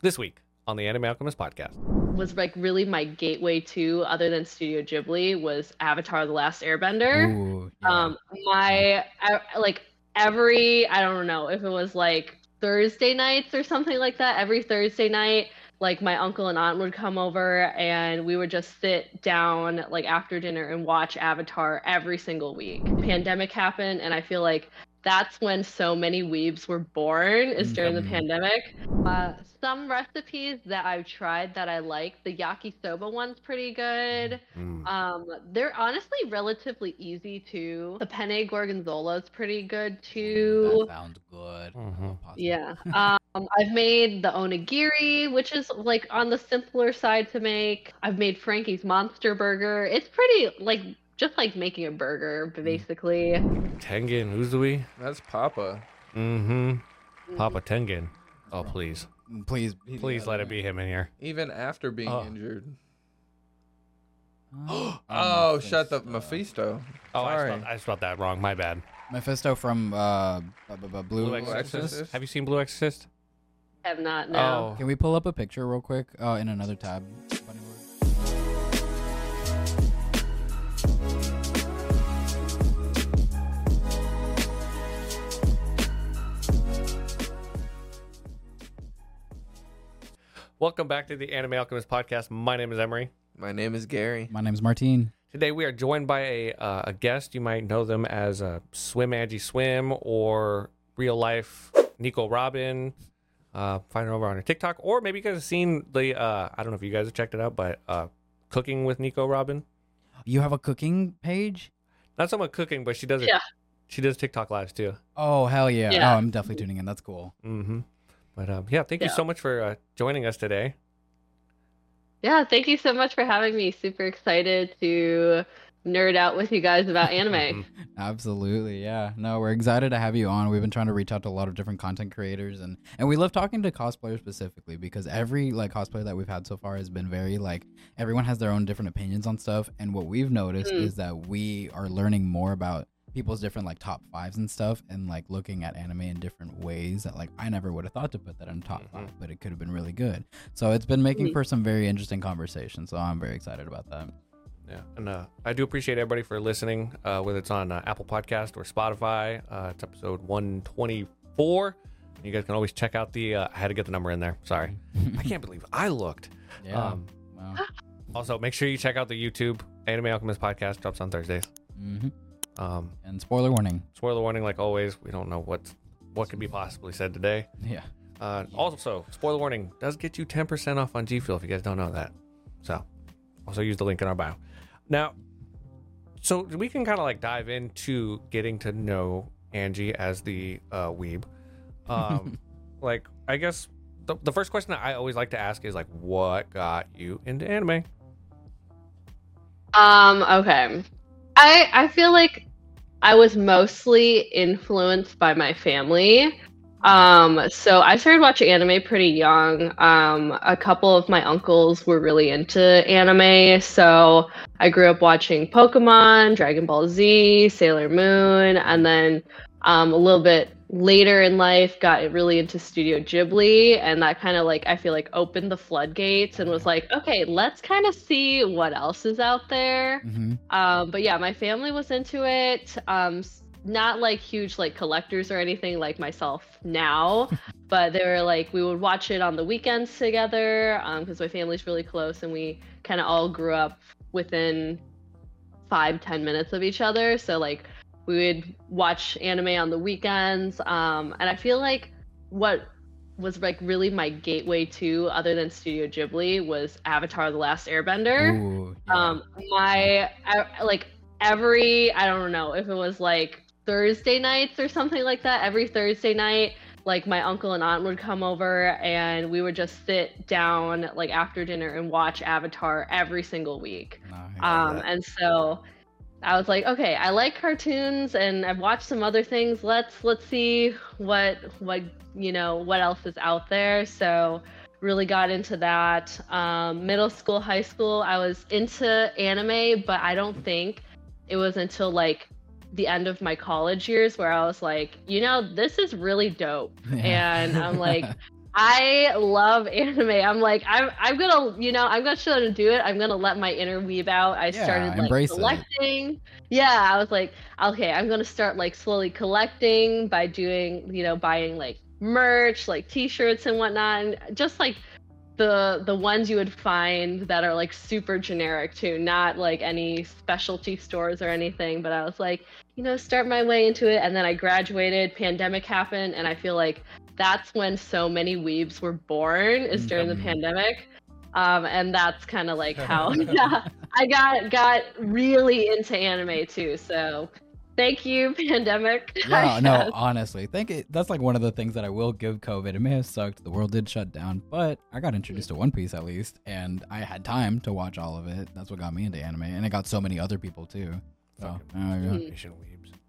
this week on the Anime Alchemist podcast. Was like really my gateway to, other than Studio Ghibli, was Avatar: The Last Airbender. Ooh, yeah. Like every, I don't know if it was like Thursday nights or something like that. Every Thursday night, like my uncle and aunt would come over and we would just sit down like after dinner and watch Avatar every single week. Pandemic happened, and I feel like that's when so many weebs were born, is during the pandemic. Some recipes that I've tried that I like, the yakisoba one's pretty good. They're honestly relatively easy too. The penne gorgonzola is pretty good too. That sounds good. Yeah. I've made the onigiri, which is like on the simpler side to make. I've made Frankie's Monster Burger. It's pretty like just like making a burger, basically. Tengen Uzui. That's Papa. Papa Tengen. Oh, please. Please Let it be him in here. Even after being injured. Oh, Shut the Mephisto. Oh, Sorry. I spelled that wrong. My bad. Mephisto from Blue Exorcist. Have you seen Blue Exorcist? Have not, no. Oh. Can we pull up a picture real quick in another tab? Bunny Lord? Welcome back to the Anime Alchemist podcast. My name is Emery. My name is Gary. My name's Martine. Today we are joined by a guest. You might know them as Swim Angie Swim or real life Nico Robin. Find her over on her TikTok, or maybe you guys have seen the I don't know if you guys have checked it out, but Cooking with Nico Robin. You have a cooking page? Not so much cooking, but she does it. Yeah. She does TikTok lives too. Oh, hell yeah. Yeah. Oh, I'm definitely tuning in. That's cool. But yeah, thank you so much for joining us today. Yeah, thank you so much for having me. Super excited to nerd out with you guys about anime. Absolutely, yeah. No, we're excited to have you on. We've been trying to reach out to a lot of different content creators, and we love talking to cosplayers specifically because every like cosplayer that we've had so far has been very like everyone has their own different opinions on stuff, and what we've noticed is that we are learning more about people's different like top fives and stuff, and like looking at anime in different ways that like I never would have thought to put that in top five, but it could have been really good. So it's been making for some very interesting conversations. So I'm very excited about that. Yeah, and I do appreciate everybody for listening, whether it's on Apple Podcast or Spotify. It's episode 124. You guys can always check out the. I had to get the number in there. Sorry, I can't believe I looked. Yeah. Wow. Also, make sure you check out the YouTube Anime Alchemist podcast. Drops on Thursdays. And spoiler warning. Spoiler warning, like always. We don't know what could be possibly said today. Yeah. Also, spoiler warning does get you 10% off on G Fuel if you guys don't know that. So, also use the link in our bio. Now, so we can kind of like dive into getting to know Angie as the weeb. Like, I guess the first question that I always like to ask is like, what got you into anime? Okay. I feel like I was mostly influenced by my family. So I started watching anime pretty young. A couple of my uncles were really into anime, so I grew up watching Pokemon, Dragon Ball Z, Sailor Moon, and then a little bit later in life got really into Studio Ghibli, and that kind of like I feel like opened the floodgates and was like, okay, let's kind of see what else is out there. But yeah, my family was into it. Not like huge like collectors or anything like myself now, but they were like, we would watch it on the weekends together because my family's really close and we kind of all grew up within 5-10 minutes of each other, so like we would watch anime on the weekends. And I feel like what was like really my gateway to, other than Studio Ghibli, was Avatar: The Last Airbender. Ooh, yeah. I don't know if it was like Thursday nights or something like that. Every Thursday night, like my uncle and aunt would come over and we would just sit down like after dinner and watch Avatar every single week. Nice. And so I was like, okay, I like cartoons and I've watched some other things. Let's see what else is out there. So really got into that. Middle school, high school, I was into anime, but I don't think it was until like the end of my college years where I was like, this is really dope. Yeah. And I'm like, I love anime. I'm like, I'm gonna, I'm gonna try to do it. I'm gonna let my inner weeb out. I Yeah, started like embrace it. collecting. Yeah, I was like, okay, I'm gonna start like slowly collecting by doing, buying like merch, like t-shirts and whatnot, and just like the ones you would find that are like super generic too, not like any specialty stores or anything. But I was like, start my way into it, and then I graduated. Pandemic happened, and I feel like that's when so many weebs were born, is during the pandemic. And that's kind of like how I got really into anime too. So thank you, pandemic. Yeah, no, honestly, that's like one of the things that I will give COVID. It may have sucked. The world did shut down, but I got introduced to One Piece at least, and I had time to watch all of it. That's what got me into anime, and it got so many other people too. So, Asian weebs.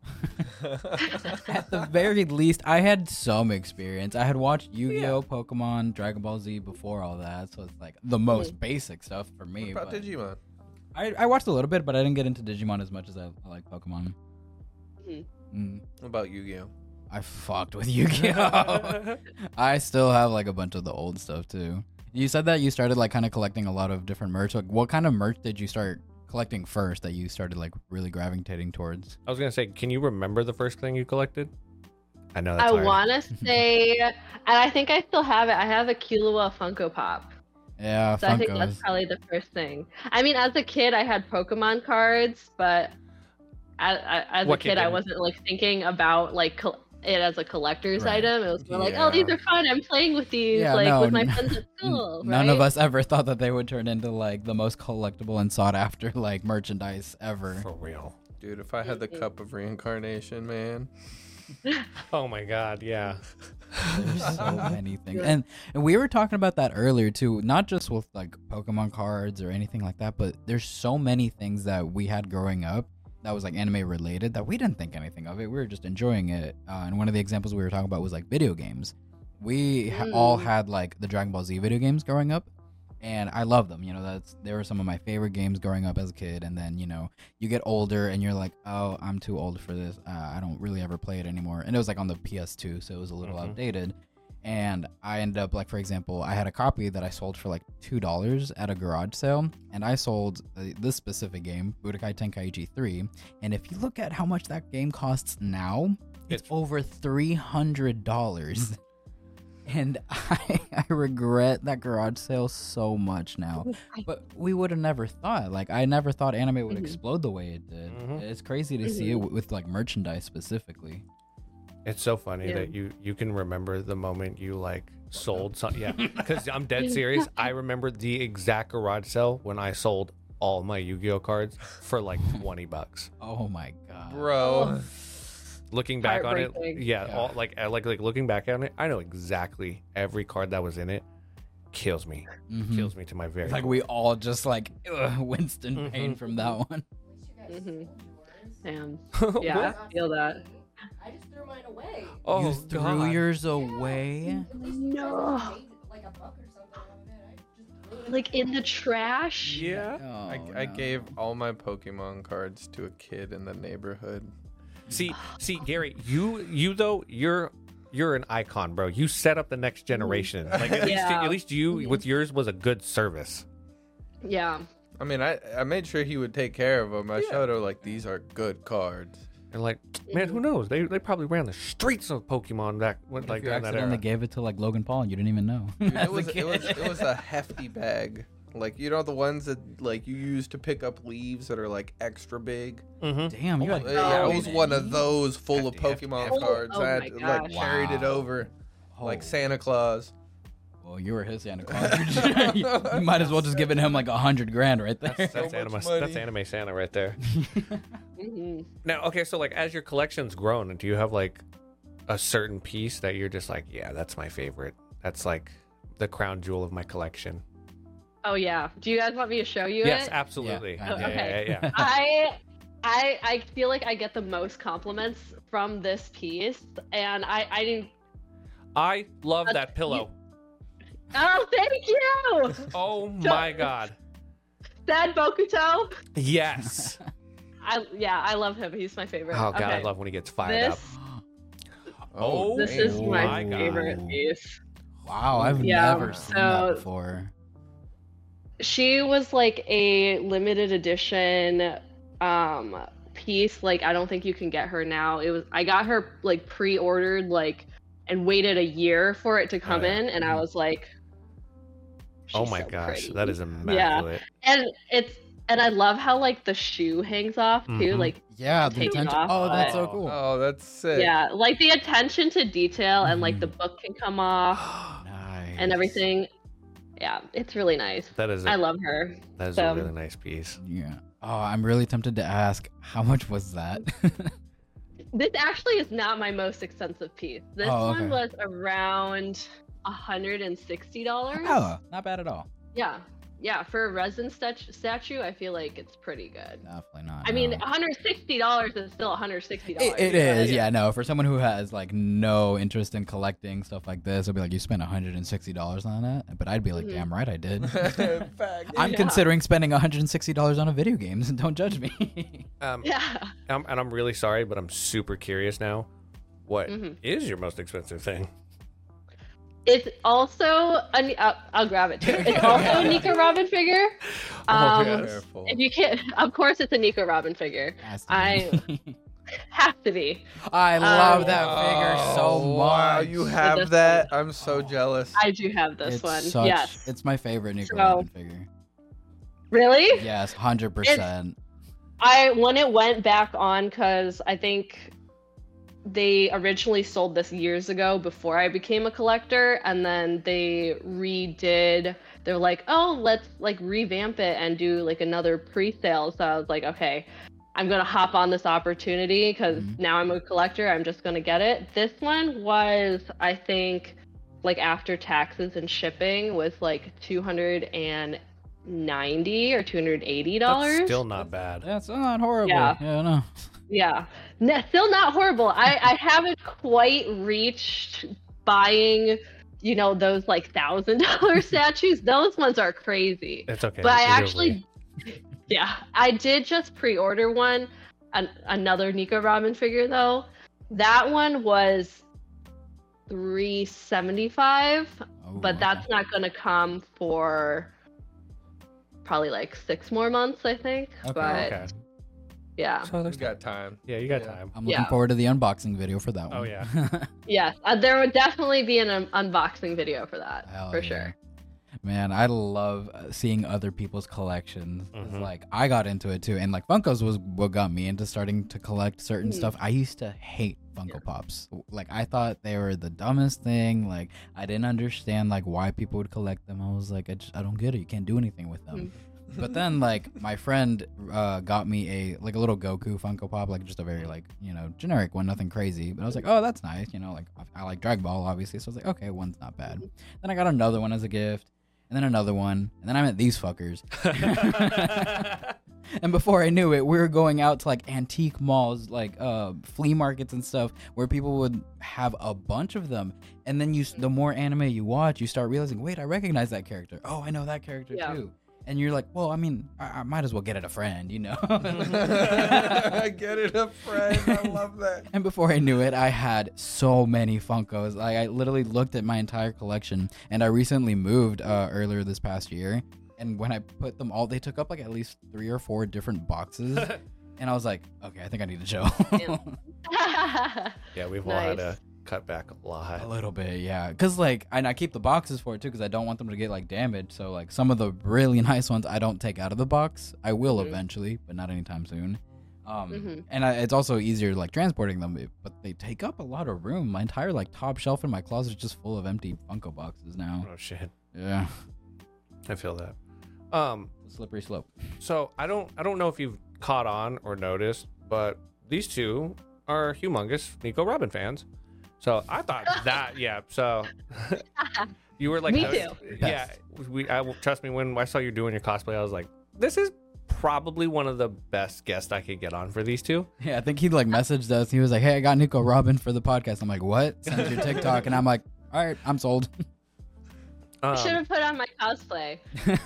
at the very least, I had some experience. I had watched Yu-Gi-Oh, Pokemon, Dragon Ball Z before all that, so it's like the most basic stuff for me. What about but Digimon? I watched a little bit, but I didn't get into Digimon as much as I like Pokemon. What about Yu-Gi-Oh? I fucked with Yu-Gi-Oh. I still have like a bunch of the old stuff too. You said that you started like kind of collecting a lot of different merch. Like, what kind of merch did you start collecting first that you started like really gravitating towards? I was gonna say, can you remember the first thing you collected? I know that's I hard. want to say, and I think I still have it. I have a Killua Funko Pop. Yeah, So I think that's probably the first thing. I mean, as a kid, I had Pokemon cards, but as a What kid, kid I didn't? wasn't like thinking about like it as a collector's Right. item. It was more like, Yeah. oh, these are fun. I'm playing with these, Yeah, like no, with my friends at school. None right? of us ever thought that they would turn into like the most collectible and sought after like merchandise ever. For real. Dude, if I had the cup of reincarnation, man. Oh my god, yeah. There's so many things, and we were talking about that earlier too. Not just with like Pokemon cards or anything like that, but there's so many things that we had growing up that was like anime related that we didn't think anything of it. We were just enjoying it. And one of the examples we were talking about was like video games. We all had like the Dragon Ball Z video games growing up, and I love them. They were some of my favorite games growing up as a kid. And then you get older and you're like, oh, I'm too old for this. I don't really ever play it anymore. And it was like on the PS2, so it was a little outdated. And I ended up like, for example, I had a copy that I sold for like $2 at a garage sale, and I sold this specific game, Budokai Tenkaichi 3. And if you look at how much that game costs now, it's over $300. And I regret that garage sale so much now. But we would have never thought. Like, I never thought anime would explode the way it did. It's crazy to see it with like merchandise specifically. It's so funny that you can remember the moment you like sold something. Yeah, because I'm dead serious. I remember the exact garage sale when I sold all my Yu-Gi-Oh cards for like $20. Oh my god, Bro. Looking back on it, Heartbreaking. yeah, all, like looking back on it, I know exactly every card that was in it. Kills me, kills me to my very like core. we all just like winced in pain from that one. Damn. Yeah, I feel that. I just threw mine away. Oh, You threw God. yours away. No. Like a buck or something on it. I just threw it Like in the trash. Yeah. Oh, I no. gave all my Pokemon cards to a kid in the neighborhood. See, Gary, you though, you're an icon, bro. You set up the next generation. Like at least you with yours was a good service. Yeah. I mean, I made sure he would take care of them. I showed her, like, these are good cards. And like, man, who knows? They probably ran the streets of Pokemon back when like You during that accidentally era. gave it to like Logan Paul and you didn't even know. Dude, As it a was kid. a hefty bag. Like, you know the ones that, like, you use to pick up leaves that are, like, extra big? Damn, you had Yeah, it was many. one of those full of Hefty, Pokemon hefty. cards. Oh I had my to, like, gosh. carried it Wow. over like Oh. Santa Claus. Well, you were his Santa Claus. you might as well just given him like $100,000 right there. That's So much anime. money. That's anime Santa right there. hmm Now, okay, so like as your collection's grown, do you have like a certain piece that you're just like, yeah, that's my favorite. That's like the crown jewel of my collection. Oh yeah. Do you guys want me to show you Yes, it? absolutely. Yeah, Yeah, okay. yeah. I feel like I get the most compliments from this piece, and I didn't. I love that pillow. Oh, thank you, Oh my god. Sad Bokuto. Yes. I love him. He's my favorite. Oh god, I Okay. love when he gets fired up. This Oh, this is oh my my God. favorite piece. Wow, I've Yeah, never seen that so- before. She was like a limited edition piece. Like I don't think you can get her now. I got her like pre-ordered like and waited a year for it to come yeah. in, and I was like, Oh she's my so gosh, pretty. that is immaculate. And I love how like the shoe hangs off too. Mhm. Like Yeah, the Take it attention. off, Oh, that's so but- cool. Oh, that's sick. yeah, like the attention to detail and like Mhm. the book can come off Nice. and everything. Yeah, it's really nice. That is I a, love her. that is so- a really nice piece. Yeah. Oh, I'm really tempted to ask, how much was that? This actually is not my most expensive piece. This Oh, one okay. was around $160. Oh, not bad at all. Yeah. Yeah, for a resin statue, I feel like it's pretty good. Definitely not. I mean, no. $160 is still $160. It is, yeah. No, for someone who has like no interest in collecting stuff like this, it'll be like you spent $160 on that. But I'd be like, Mhm. damn right I did. Fact. I'm Yeah. considering spending $160 on a video game. Don't judge me. Yeah. And I'm really sorry, but I'm super curious now. What is Mhm. your most expensive thing? It's also I'll grab it too. It's also a Nico Robin figure. Oh, Um, yes. Careful. If you can't, of course, it's a Nico Robin figure. Has to be. Has to be. I love that figure so Oh, wow, much. you this have that? I'm so jealous. I do have this it's one. such, Yes. It's my favorite Nico So- Robin figure. Really? Yes, 100%. When it went back on, because I think they originally sold this years ago before I became a collector, and then they redid. They're like, oh, let's like revamp it and do like another pre-sale. So I was like, okay, I'm gonna hop on this opportunity because Mhm. now I'm a collector. I'm just gonna get it. This one was, I think, like after taxes and shipping, was like $290 or $280. That's still not bad. That's not horrible. Yeah. No. Yeah, still not horrible. I haven't quite reached buying, those like $1,000 statues. Those ones are crazy. It's okay. But I either actually, way. yeah, I did just pre-order one, another Nico Robin figure though. That one was $375, Oh, but wow. that's not gonna come for probably like 6 more months, I think. Okay. But Okay. yeah. So We there's got time. yeah, you got Yeah. time. I'm looking Yeah. forward to the unboxing video for that one. Oh, yeah. Yes, there would definitely be an unboxing video for that, Hell for yeah. sure. Man, I love seeing other people's collections. 'Cause, Mhm. Like, I got into it too, and like Funkos was what got me into starting to collect certain Mhm. stuff. I used to hate Funko Pops. Like, I thought they were the dumbest thing. Like, I didn't understand like why people would collect them. I was like, I don't get it. You can't do anything with them. But then, like, my friend got me a little Goku Funko Pop, like just a very like generic one, nothing crazy. But I was like, oh, that's nice. Like I like Dragon Ball, obviously. So I was like, okay, one's not bad. Then I got another one as a gift, and then another one, and then I met these fuckers. And before I knew it, we were going out to like antique malls, like flea markets and stuff, where people would have a bunch of them. And then the more anime you watch, you start realizing, wait, I recognize that character. Oh, I know that character Yeah. too. And you're like, well, I mean, I might as well get it a friend, I get it, a friend. I love that. And before I knew it, I had so many Funkos. Like, I literally looked at my entire collection, and I recently moved earlier this past year. And when I put them all, they took up like at least 3 or 4 different boxes. And I was like, okay, I think I need to chill. Yeah, we've all had Nice. to cut back a lot. A little bit, yeah. Because, like, and I keep the boxes for it, too, because I don't want them to get, like, damaged. So, like, some of the really nice ones I don't take out of the box. I will Mhm. eventually, but not anytime soon. Mhm. And it's also easier, like, transporting them, but they take up a lot of room. My entire, like, top shelf in my closet is just full of empty Funko boxes now. Oh shit, Yeah. I feel that. Slippery slope. So I don't know if you've caught on or noticed, but these two are humongous Nico Robin fans. So I thought that, yeah. So you were like, Me the- too. Yeah, trust me. When I saw you doing your cosplay, I was like, this is probably one of the best guests I could get on for these two. Yeah, I think he, like, messaged us. He was like, hey, I got Nico Robin for the podcast. I'm like, what? Send your TikTok. And I'm like, all right, I'm sold. I should have put on my cosplay.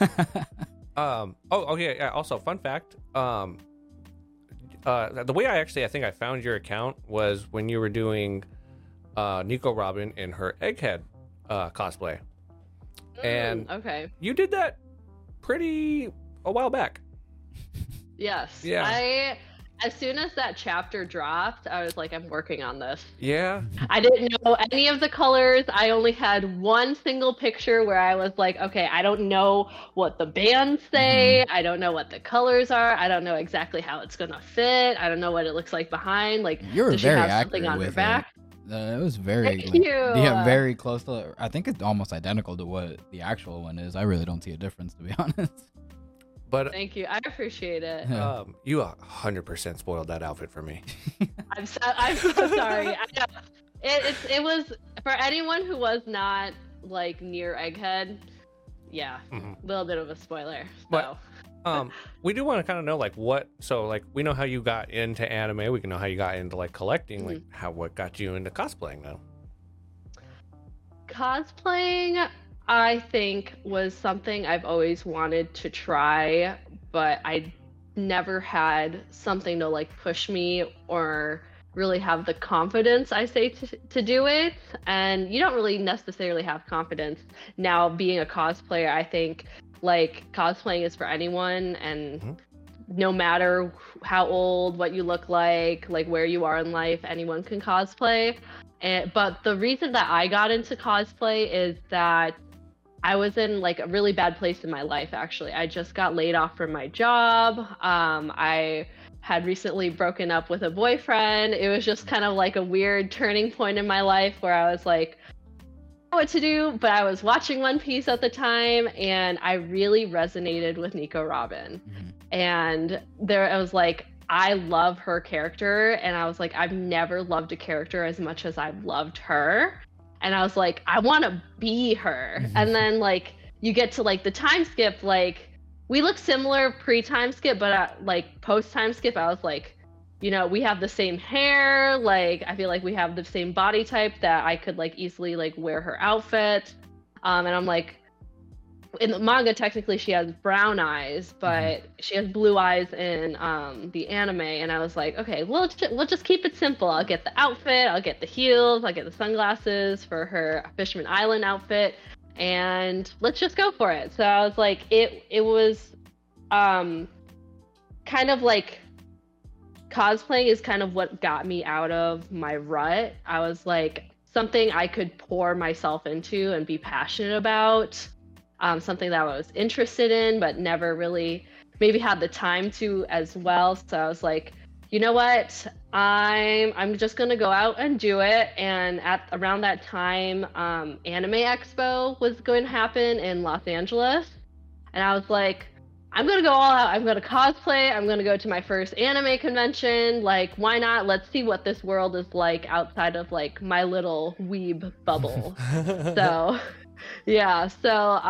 Oh yeah. Also, fun fact. The way I think I found your account was when you were doing Nico Robin in her Egghead cosplay, and Okay. you did that a while back. Yes. Yeah. As soon as that chapter dropped, I was like, I'm working on this. Yeah. I didn't know any of the colors. I only had one single picture where I was like, okay, I don't know what the bands say. I don't know what the colors are. I don't know exactly how it's going to fit. I don't know what it looks like behind. Like, You were does she very have something accurate on her with back? it was very Thank like, you. yeah, very close to. I think it's almost identical to what the actual one is. I really don't see a difference, to be honest. But Thank you. I appreciate it. you 100% spoiled that outfit for me. I'm so sorry. I know. It was for anyone who was not like near Egghead. Yeah, a little bit of a spoiler. So. But we do want to kind of know like we know how you got into anime. We can know how you got into like collecting. Like what got you into cosplaying though? Cosplaying, I think, was something I've always wanted to try, but I never had something to like push me or really have the confidence, I say, to do it. And you don't really necessarily have confidence now being a cosplayer. I think like cosplaying is for anyone, and no matter how old, what you look like where you are in life, anyone can cosplay. But the reason that I got into cosplay is that I was in like a really bad place in my life, actually. I just got laid off from my job. I had recently broken up with a boyfriend. It was just kind of like a weird turning point in my life where I was like, I don't know what to do, but I was watching One Piece at the time, and I really resonated with Nico Robin. And I was like, I love her character, and I was like, I've never loved a character as much as I've loved her. And I was like, I want to be her. And then like you get to like the time skip, like we look similar pre-time skip, but like post-time skip, I was like, you know, we have the same hair. Like I feel like we have the same body type that I could like easily like wear her outfit. And I'm like, in the manga, technically she has brown eyes, but she has blue eyes in the anime. And I was like, okay, we'll just keep it simple. I'll get the outfit, I'll get the heels, I'll get the sunglasses for her Fisherman Island outfit, and let's just go for it. So I was like, it was kind of like cosplaying is kind of what got me out of my rut. I was like, something I could pour myself into and be passionate about. Something that I was interested in, but never really maybe had the time to as well. So I was like, you know what? I'm just gonna go out and do it. And around that time, Anime Expo was going to happen in Los Angeles, and I was like, I'm gonna go all out. I'm gonna cosplay. I'm gonna go to my first anime convention. Like, why not? Let's see what this world is like outside of like my little weeb bubble. So. Yeah, so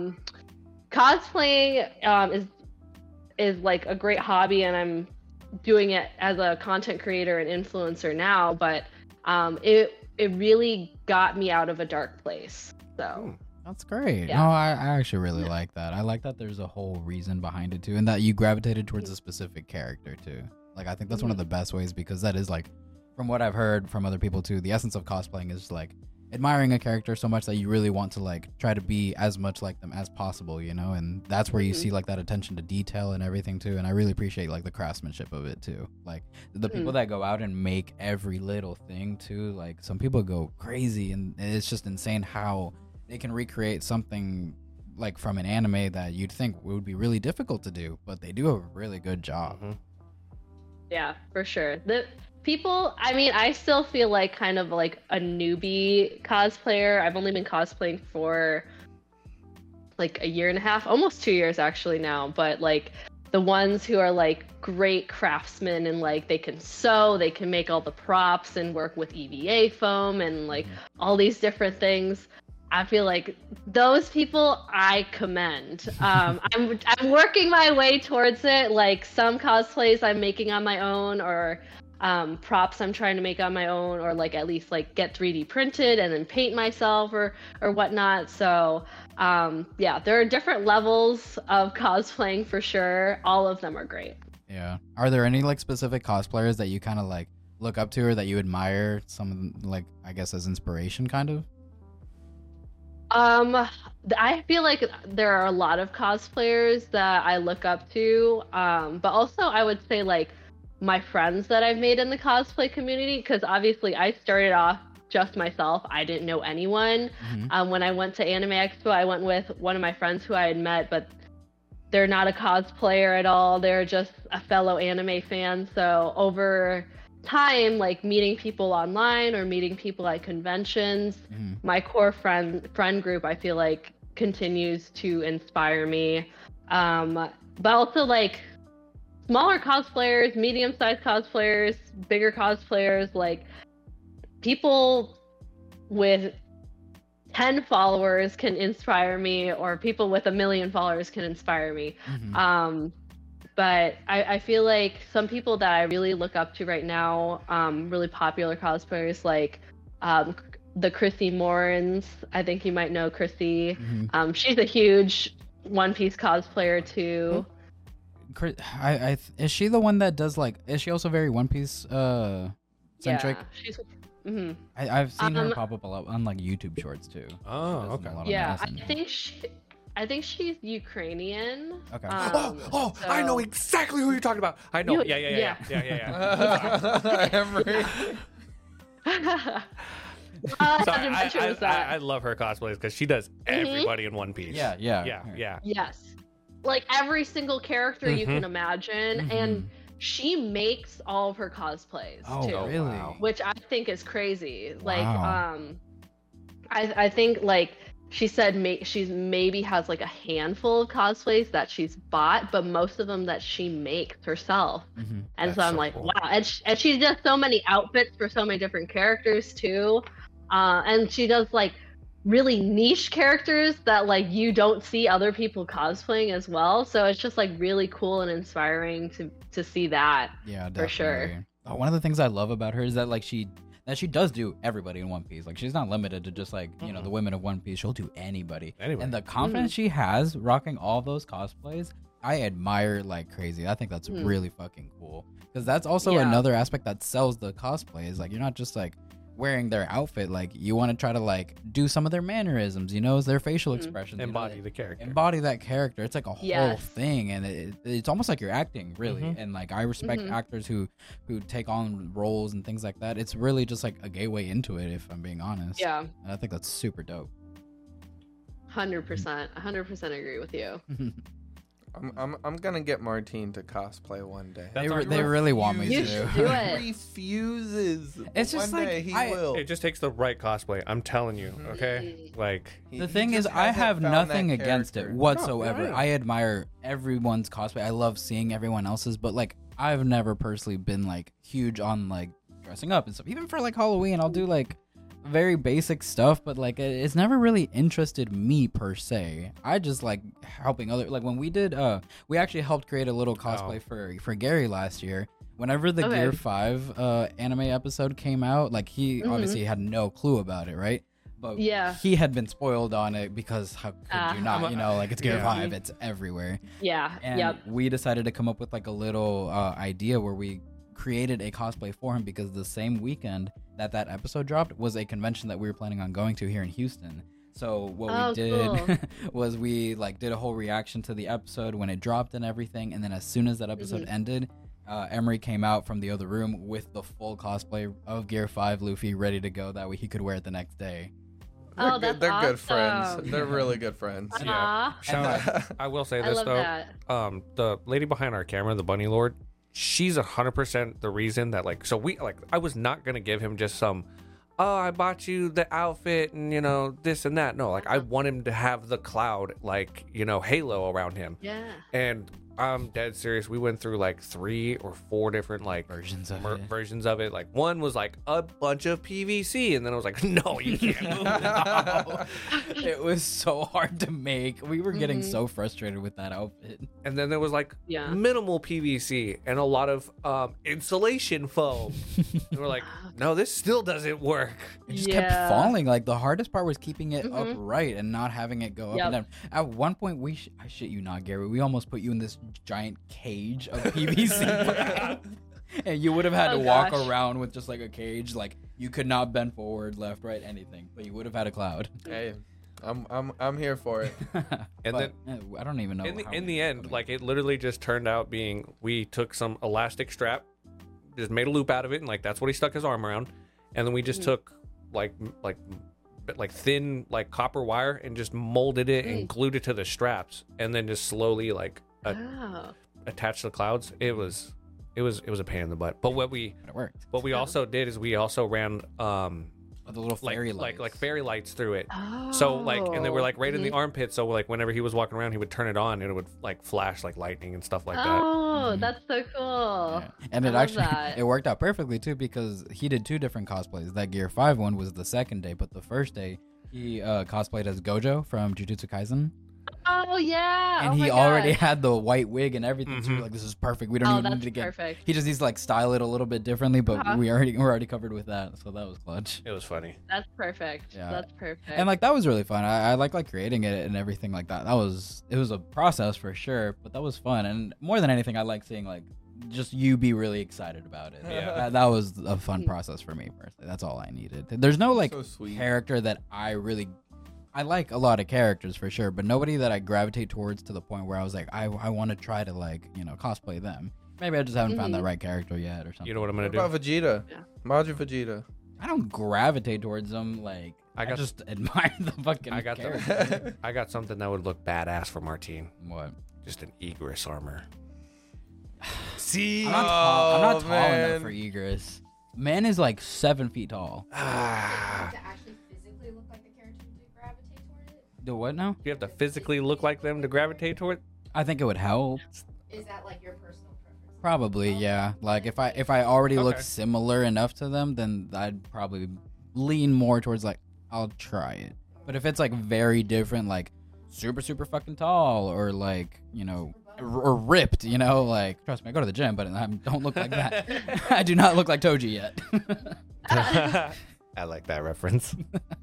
cosplaying is like a great hobby, and I'm doing it as a content creator and influencer now, but it really got me out of a dark place. So that's great. Yeah. No, I actually really like that. I like that there's a whole reason behind it too, and that you gravitated towards a specific character too. Like I think that's one of the best ways, because that is like, from what I've heard from other people too, the essence of cosplaying is like admiring a character so much that you really want to like try to be as much like them as possible, you know. And that's where you see like that attention to detail and everything too. And I really appreciate like the craftsmanship of it too. Like the people that go out and make every little thing too, like some people go crazy, and it's just insane how they can recreate something like from an anime that you'd think would be really difficult to do, but they do a really good job. Yeah, for sure. The people, I mean, I still feel like kind of like a newbie cosplayer. I've only been cosplaying for like a year and a half, almost 2 years actually now, but like the ones who are like great craftsmen and like they can sew, they can make all the props and work with EVA foam and like all these different things. I feel like those people I commend. I'm working my way towards it. Like some cosplays I'm making on my own, or props I'm trying to make on my own, or like at least like get 3D printed and then paint myself or whatnot. So yeah, there are different levels of cosplaying for sure. All of them are great. Yeah. Are there any like specific cosplayers that you kind of like look up to, or that you admire, some like I guess as inspiration kind of? I feel like there are a lot of cosplayers that I look up to, but also I would say like my friends that I've made in the cosplay community, because obviously I started off just myself. I didn't know anyone. When I went to Anime Expo, I went with one of my friends who I had met, but they're not a cosplayer at all. They're just a fellow anime fan. So over time, like meeting people online or meeting people at conventions, my core friend group, I feel like continues to inspire me. But also like smaller cosplayers, medium-sized cosplayers, bigger cosplayers, like people with 10 followers can inspire me, or people with 1 million followers can inspire me. But I feel like some people that I really look up to right now, really popular cosplayers, like the Chrissy Morans. I think you might know Chrissy. She's a huge One Piece cosplayer too. Is she the one that does like? Is she also very One Piece centric? Yeah, she's. I've seen her pop up a lot on like YouTube Shorts too. Oh, She does okay. a lot of Yeah, messing. I think she's Ukrainian. Okay. I know exactly who you're talking about. I know. Yeah. Emery. Sorry, I love her cosplays because she does everybody in One Piece. Yeah. Yes. Like every single character you can imagine. And she makes all of her cosplays Oh, too. really? Wow. Which I think is crazy. Like, Wow. I think like she said she's maybe has like a handful of cosplays that she's bought, but most of them that she makes herself. And That's so I'm so like, cool. wow. And she does so many outfits for so many different characters too. And she does like really niche characters that like you don't see other people cosplaying as well. So it's just like really cool and inspiring to see that. Yeah, definitely. For sure. One of the things I love about her is that like she does do everybody in One Piece. Like she's not limited to just like, you know, the women of One Piece. She'll do anybody. And the confidence she has rocking all those cosplays, I admire like crazy. I think that's really fucking cool. Because that's also another aspect that sells the cosplay is like you're not just like wearing their outfit, like you want to try to like do some of their mannerisms, you know, their facial expressions, Embody the character. embody that character. It's like a whole Yes. thing, and it's almost like you're acting, really. And like I respect actors who take on roles and things like that. It's really just like a gateway into it, if I'm being honest. Yeah. And I think that's super dope. 100% agree with you. I'm gonna get Martine to cosplay one day. They really want me You to. should do it. Refuses. It's just one like, day he I- will. It just takes the right cosplay. I'm telling you. Okay. Like The thing is, I have nothing against it whatsoever. No, yeah. I admire everyone's cosplay. I love seeing everyone else's, but like I've never personally been like huge on like dressing up and stuff. Even for like Halloween, I'll do like very basic stuff, but like it's never really interested me per se. I just like helping other. Like when we did, we actually helped create a little cosplay for Gary last year. Whenever the Gear 5 anime episode came out, like he obviously had no clue about it, right? But he had been spoiled on it because how could you not? You know, like it's Gear 5, it's everywhere. Yeah. And we decided to come up with like a little idea where we created a cosplay for him because the same weekend that episode dropped was a convention that we were planning on going to here in Houston. So what we did was we like did a whole reaction to the episode when it dropped and everything, and then as soon as that episode ended, Emery came out from the other room with the full cosplay of Gear 5 Luffy ready to go. That way he could wear it the next day. Oh, that's They're good awesome. friends. They're really good friends. yeah. I will say I this love though. that. The lady behind our camera, the Bunny Lord, she's 100% the reason that like I was not gonna give him just some I bought you the outfit and you know this and that. No, like I want him to have the cloud, like, you know, halo around him. Yeah. And I'm dead serious. We went through like 3 or 4 different like Versions of it. Like one was like a bunch of PVC, and then I was like, no, you can't move now. It was so hard to make. We were getting so frustrated with that outfit. And then there was like minimal PVC and a lot of insulation foam. And we're like, no, this still doesn't work. It just kept falling. Like the hardest part was keeping it upright and not having it go up and down. At one point, I shit you not, Gary, we almost put you in this giant cage of PVC. And you would have had to walk around with just like a cage. Like you could not bend forward, left, right, anything. But you would have had a cloud. Hey, I'm here for it. And But, I don't even know. in how the we- end, like it literally just turned out being we took some elastic strap, just made a loop out of it, and like that's what he stuck his arm around, and then we just took like thin like copper wire and just molded it and glued it to the straps, and then just slowly like Oh. attached the clouds. It was a pain in the butt. But what we But it worked. also did is we also ran The little fairy lights. like fairy lights through it. Oh. So like, and they were like right in the Mhm. armpit. So like, whenever he was walking around, he would turn it on, and it would like flash like lightning and stuff like that. Oh, Mhm. that's so cool. Yeah. And I it love actually that. it worked out perfectly too because he did 2 different cosplays. That Gear 5 one was the second day, but the first day he cosplayed as Gojo from Jujutsu Kaisen, Oh yeah. and oh he my already gosh. had the white wig and everything. So we Mhm. were like, this is perfect. We don't Oh, even that's need to get. perfect. He just needs to like style it a little bit differently, but Uh-huh. we're already covered with that, so that was clutch. It was funny. That's perfect. Yeah. That's perfect. And like that was really fun. I like creating it and everything like that. It was a process for sure, but that was fun. And more than anything, I like seeing like just you be really excited about it. Yeah. That was a fun process for me personally. That's all I needed. There's no like So sweet. character that I like a lot of characters for sure, but nobody that I gravitate towards to the point where I was like, I want to try to like, cosplay them. Maybe I just haven't found that right character yet or something. You know what I'm gonna What do? about Vegeta? Yeah. Majin Vegeta. I don't gravitate towards them. Like, I I got- just admire the fucking I got character. I got something that would look badass for Martine. What? Just an Egress armor. See? I'm not tall man. enough for Egress. Man is like 7 feet tall. Ah. To actually physically look like the character to gravitate toward it? The what now? You have to physically look like them to gravitate toward. I think it would help. Is that like your personal preference? Probably, yeah. Like if I already look Okay. similar enough to them, then I'd probably lean more towards like I'll try it. But if it's like very different, like super fucking tall or like or ripped, like trust me, I go to the gym, but I don't look like that. I do not look like Toji yet. I like that reference.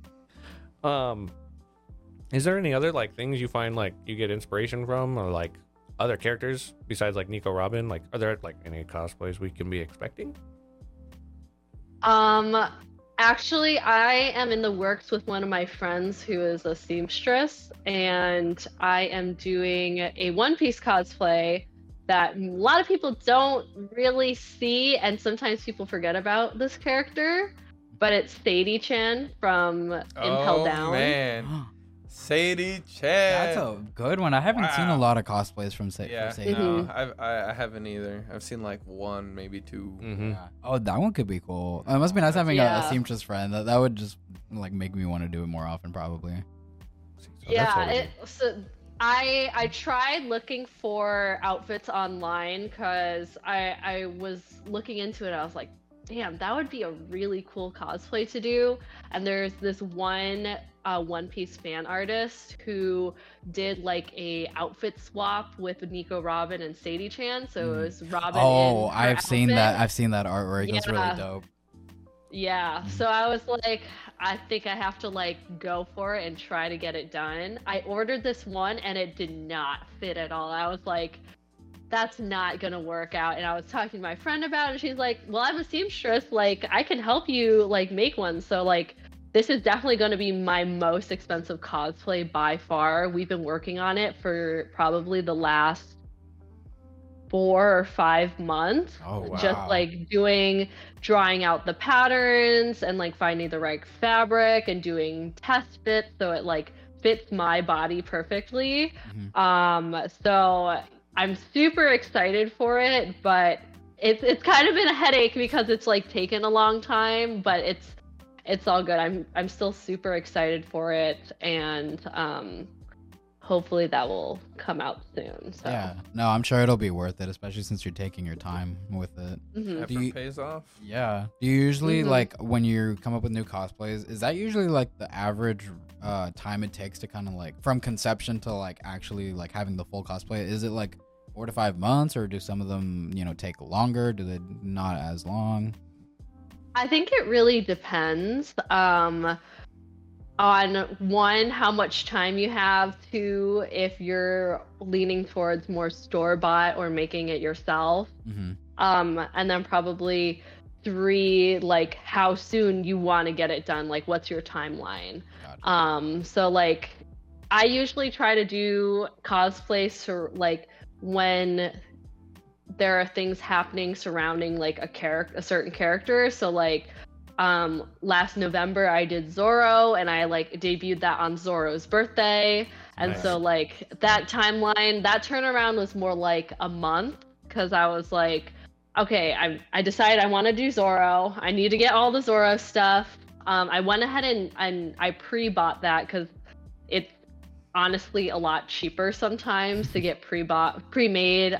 Is there any other like things you find like you get inspiration from, or like other characters besides like Nico Robin? Like, are there like any cosplays we can be expecting? Actually, I am in the works with one of my friends who is a seamstress, and I am doing a One Piece cosplay that a lot of people don't really see, and sometimes people forget about this character. But it's Sadie-chan from Impel Down. Man. Sadie Chan. That's a good one. I haven't seen a Wow. lot of cosplays from Yeah, Sadie. Mhm. no, I haven't either. I've seen like 1, maybe 2. Mm-hmm. Yeah. Oh, that one could be cool. It must be nice having a Yeah. seamstress friend. That would just like make me want to do it more often, probably. I tried looking for outfits online because I was looking into it. I was like, damn, that would be a really cool cosplay to do. And there's this one One Piece fan artist who did like a outfit swap with Nico Robin and Sadie Chan. So it was Robin. Oh, in her I've seen that. outfit. I've seen that artwork. That's really Yeah. dope. Yeah, so I was like, I think I have to like go for it and try to get it done. I ordered this one and it did not fit at all. I was like, that's not gonna work out. And I was talking to my friend about it, and she's like, well, I'm a seamstress, like I can help you like make one. So like this is definitely gonna be my most expensive cosplay by far. We've been working on it for probably the last 4 or 5 months. Oh, Just wow. like drawing out the patterns and like finding the right fabric and doing test fits so it like fits my body perfectly. So I'm super excited for it, but it's kind of been a headache because it's like taken a long time, but it's all good. I'm still super excited for it, and hopefully that will come out soon. So Yeah. No, I'm sure it'll be worth it, especially since you're taking your time with it. Mhm. Effort Do you- pays off. Yeah. Do you usually Mhm. like when you come up with new cosplays? Is that usually like the average time it takes to kind of like from conception to like actually like having the full cosplay? Is it like 4 to 5 months, or do some of them take longer? Do they not as long? I think it really depends on one, how much time you have, two, if you're leaning towards more store bought or making it yourself. Mm-hmm. And then probably three, like how soon you want to get it done, like what's your timeline. Gotcha. So like I usually try to do cosplays for like when there are things happening surrounding like a certain character. So like last November I did Zoro, and I like debuted that on Zoro's birthday. And Nice. so like that timeline, that turnaround was more like a month, because I was like, okay, I decided I want to do Zoro. I need to get all the Zoro stuff. I went ahead and I pre-bought that because it's honestly a lot cheaper sometimes to get pre-made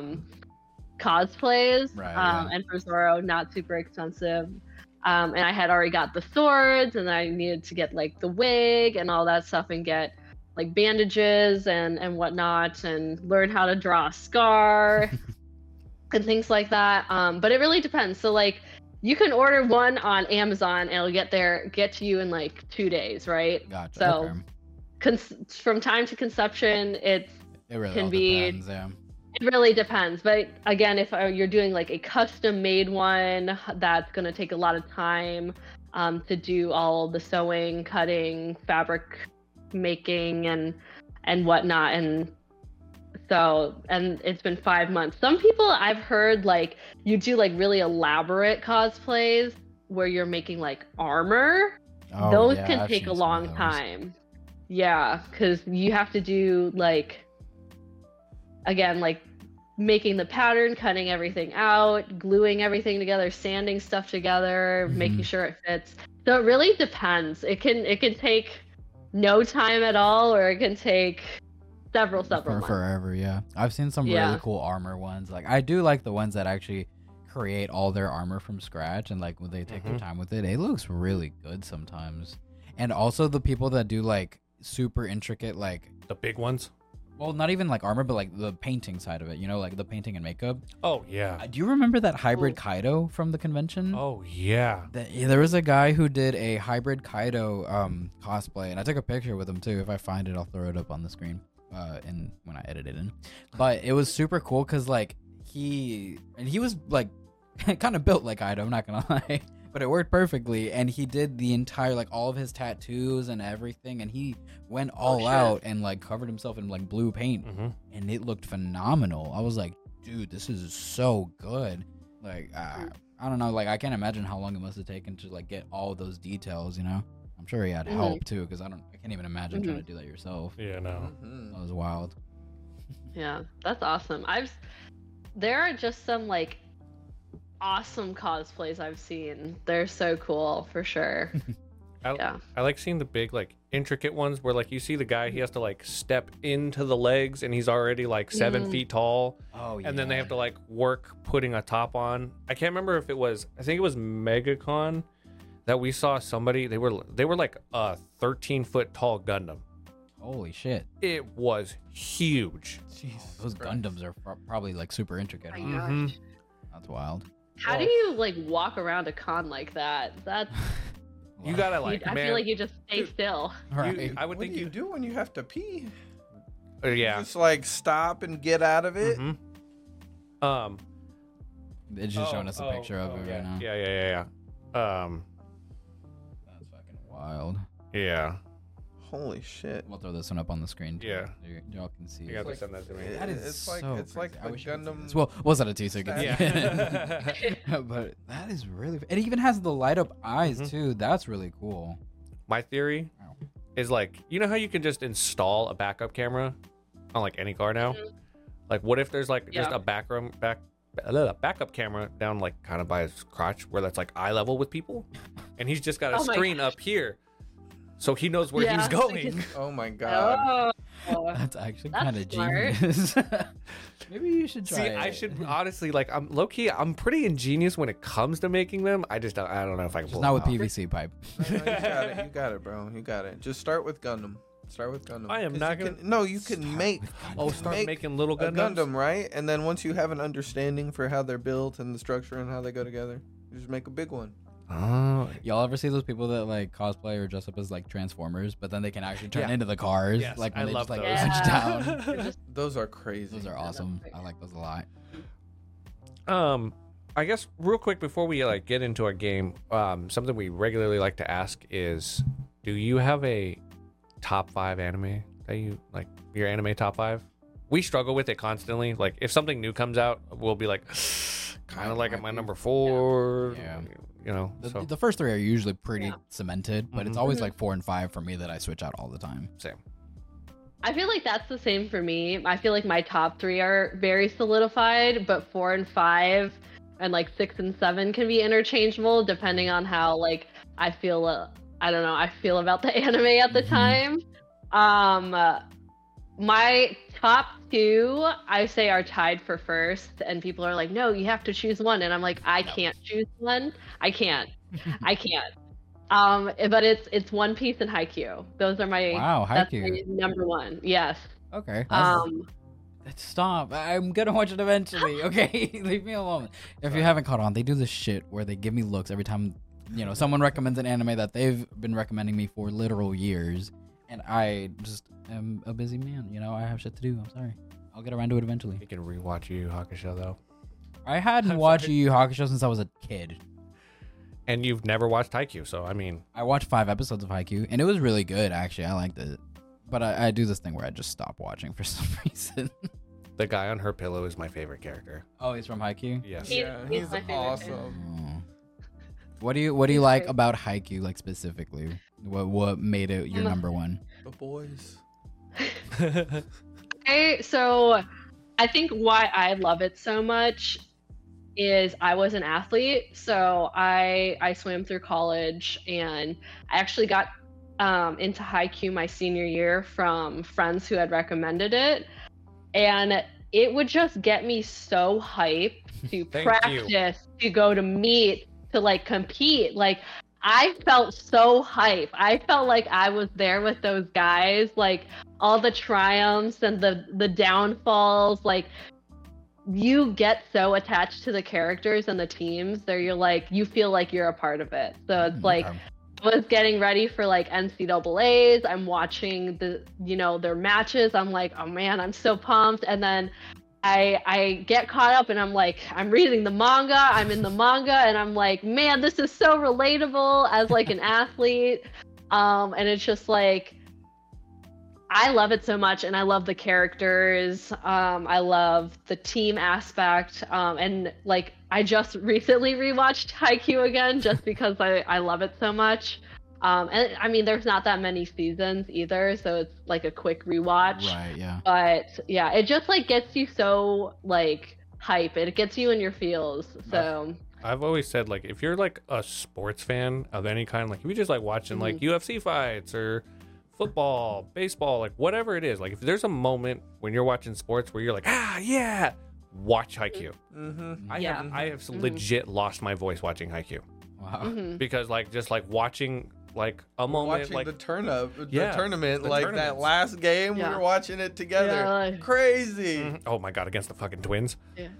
cosplays. Right, yeah. And for Zoro, not super expensive. And I had already got the swords, and I needed to get like the wig and all that stuff, and get like bandages and whatnot, and learn how to draw a scar and things like that. But it really depends. So like you can order one on Amazon and it'll get to you in like 2 days, right? Gotcha. So Okay. from time to conception, It really can all be- depends, yeah. it really depends. But again, if you're doing like a custom made one, that's going to take a lot of time to do all the sewing, cutting, fabric making, and whatnot. And so, and it's been 5 months. Some people I've heard like you do like really elaborate cosplays where you're making like armor. Oh, Those yeah, can I've take seen a some of long those. time. Yeah, because you have to do like, again, like making the pattern, cutting everything out, gluing everything together, sanding stuff together, Mhm. making sure it fits. So it really depends. It can take no time at all, or it can take several For months. forever, yeah. I've seen some Yeah. really cool armor ones. Like I do like the ones that actually create all their armor from scratch, and like when they take their Mhm. time with it, it looks really good sometimes. And also the people that do like super intricate, like, The big ones. well, not even like armor, but like the painting side of it, you know, like the painting and makeup. Oh yeah. Do you remember that hybrid Ooh. Kaido from the convention? Oh yeah. There was a guy who did a hybrid Kaido cosplay, and I took a picture with him too. If I find it, I'll throw it up on the screen in when I edit it in. But it was super cool because like he was like kind of built like Kaido, I'm not gonna lie, but it worked perfectly. And he did the entire like all of his tattoos and everything, and he went all shit. out and like covered himself in like blue paint, Mm-hmm. and it looked phenomenal. I was like, dude, this is so good. Like, I don't know. Like, I can't imagine how long it must have taken to like get all those details. You know, I'm sure he had Mhm. help too, because I can't even imagine trying to Mhm. do that yourself. Yeah. No. Mhm. That was wild. Yeah, that's awesome. There are just some like awesome cosplays I've seen. They're so cool for sure. Yeah. I like seeing the big, like, intricate ones where, like, you see the guy, he has to, like, step into the legs and he's already, like, 7 Mm. feet tall. Oh, And then they have to, like, work putting a top on. I can't remember if it was, I think it was MegaCon that we saw somebody, they were like a 13-foot tall Gundam. Holy shit! It was huge. Those Gundams are probably like super intricate. Oh Huh? my gosh. Mhm. That's wild. How do you like walk around a con like that? That's You gotta, like, I man. feel like you just stay Dude. still. right. I would What think do you do when you have to pee? yeah. Just like stop and get out of it. Mhm. It's just showing us a picture of it yeah. right now. Yeah. That's fucking wild. Yeah. Holy shit! We'll throw this one up on the screen too. Yeah. so y'all can see. You it. got to like- send that to me. That is It's like so it's like crazy. I the wish you could see Gundam. this. Well, we'll send it to you so you can see Yeah. it. But that is really. It even has the light up eyes Mhm. too. That's really cool. My theory Wow. is like, you know how you can just install a backup camera on like any car now? Mhm. Like, what if there's like just Yeah. a backup camera down like kind of by his crotch where that's like eye level with people, and he's just got a Oh my screen gosh. up here, so he knows where Yeah, he's like going. Oh my god! Oh, That's actually That's kind of smart. genius. Maybe you should try See, it. I should honestly like. I'm low key. I'm pretty ingenious when it comes to making them. I don't know if I can Just pull not it with off. PVC pipe. No, you got it. You got it, bro. You got it. Just start with Gundam. Start with Gundam. I am 'Cause not you gonna- can- No, you can make Oh, start make making little a Gundams. Gundam, right? And then once you have an understanding for how they're built and the structure and how they go together, you just make a big one. Oh, Y'all ever see those people that like cosplay or dress up as like Transformers, but then they can actually turn Yeah. into the cars? Yes, like I when they love just like those. punch down. You're just- Those are crazy. Those are awesome. I like those a lot. I I guess real quick before we like get into our game, something we regularly like to ask is, do you have a top 5 anime that you like? Your anime top 5? We struggle with it constantly. Like if something new comes out, we'll be like, kind of like at my number 4. Yeah. You know, The first 3 are usually pretty Yeah. cemented, but it's always like 4 and 5 for me that I switch out all the time. same. I feel like that's the same for me. I feel like my top 3 are very solidified, but 4 and 5 and like 6 and 7 can be interchangeable depending on how like I feel. I don't know. I feel about the anime at the Mhm. time. My top 2, I say, are tied for first, and people are like, "No, you have to choose one," and I'm like, "I can't choose one. I can't. I can't." But it's One Piece and Haikyuu. Those are my Wow, that's Haikyuu. my number 1. Yes. Okay. Um. Stop. I'm gonna watch it eventually. Okay, leave me alone. If you haven't caught on, they do this shit where they give me looks every time, someone recommends an anime that they've been recommending me for literal years, and I just am a busy man. I have shit to do. I'm sorry. I'll get around to it eventually. You can rewatch Yu Yu Hakusho though, I hadn't I'm watched sorry. Yu Yu Hakusho since I was a kid. and you've never watched Haikyuu, so I mean, I watched 5 episodes of Haikyuu, and it was really good. Actually, I liked it. But I do this thing where I just stop watching for some reason. the guy on her pillow is my favorite character. Oh, he's from Haikyuu. Yes. He- he's He's my favorite awesome. Oh. What do you He's like great. about Haikyuu, like specifically? What made it your number 1? The boys. Okay, so I think why I love it so much is I was an athlete, so I swam through college, and I actually got into Haikyuu my senior year from friends who had recommended it, and it would just get me so hyped to Thank practice, to go to meet, to like compete. Like I felt so hype. I felt like I was there with those guys, like all the triumphs and the downfalls. Like you get so attached to the characters and the teams that you feel like you're a part of it. So it's like I was getting ready for like NCAAs. I'm watching their matches. I'm like, oh man, I'm so pumped. And then I get caught up and I'm like, I'm reading the manga. I'm in the manga and I'm like, man, this is so relatable as like an athlete. And it's just like, I love it so much, and I love the characters. I love the team aspect, and like I just recently rewatched Haikyuu again just because I love it so much. And I mean, there's not that many seasons either, so it's like a quick rewatch. Right, yeah. But yeah, it just like gets you so like hype. It gets you in your feels. So I've always said, like, if you're like a sports fan of any kind, like if you just like watching like UFC fights or football, baseball, like whatever it is, like if there's a moment when you're watching sports where you're like, yeah, watch Haikyuu. Mm-hmm. I Yeah. have legit lost my voice watching Haikyuu Wow. mhm. because like just like watching like a moment, Watching like the tournament, Yeah, tournament, the like that tournaments. last game, Yeah. we were watching it together. Yeah, like- Crazy. Mhm. Oh my god, against the fucking Twins. Yeah.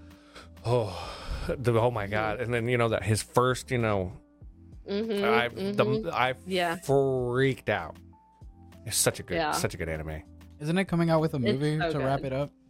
Oh my god, and then that his first, Mhm, mhm. I Yeah. freaked out. It's such a good, Yeah. such a good anime. Isn't it coming out with a movie so to wrap good. it up?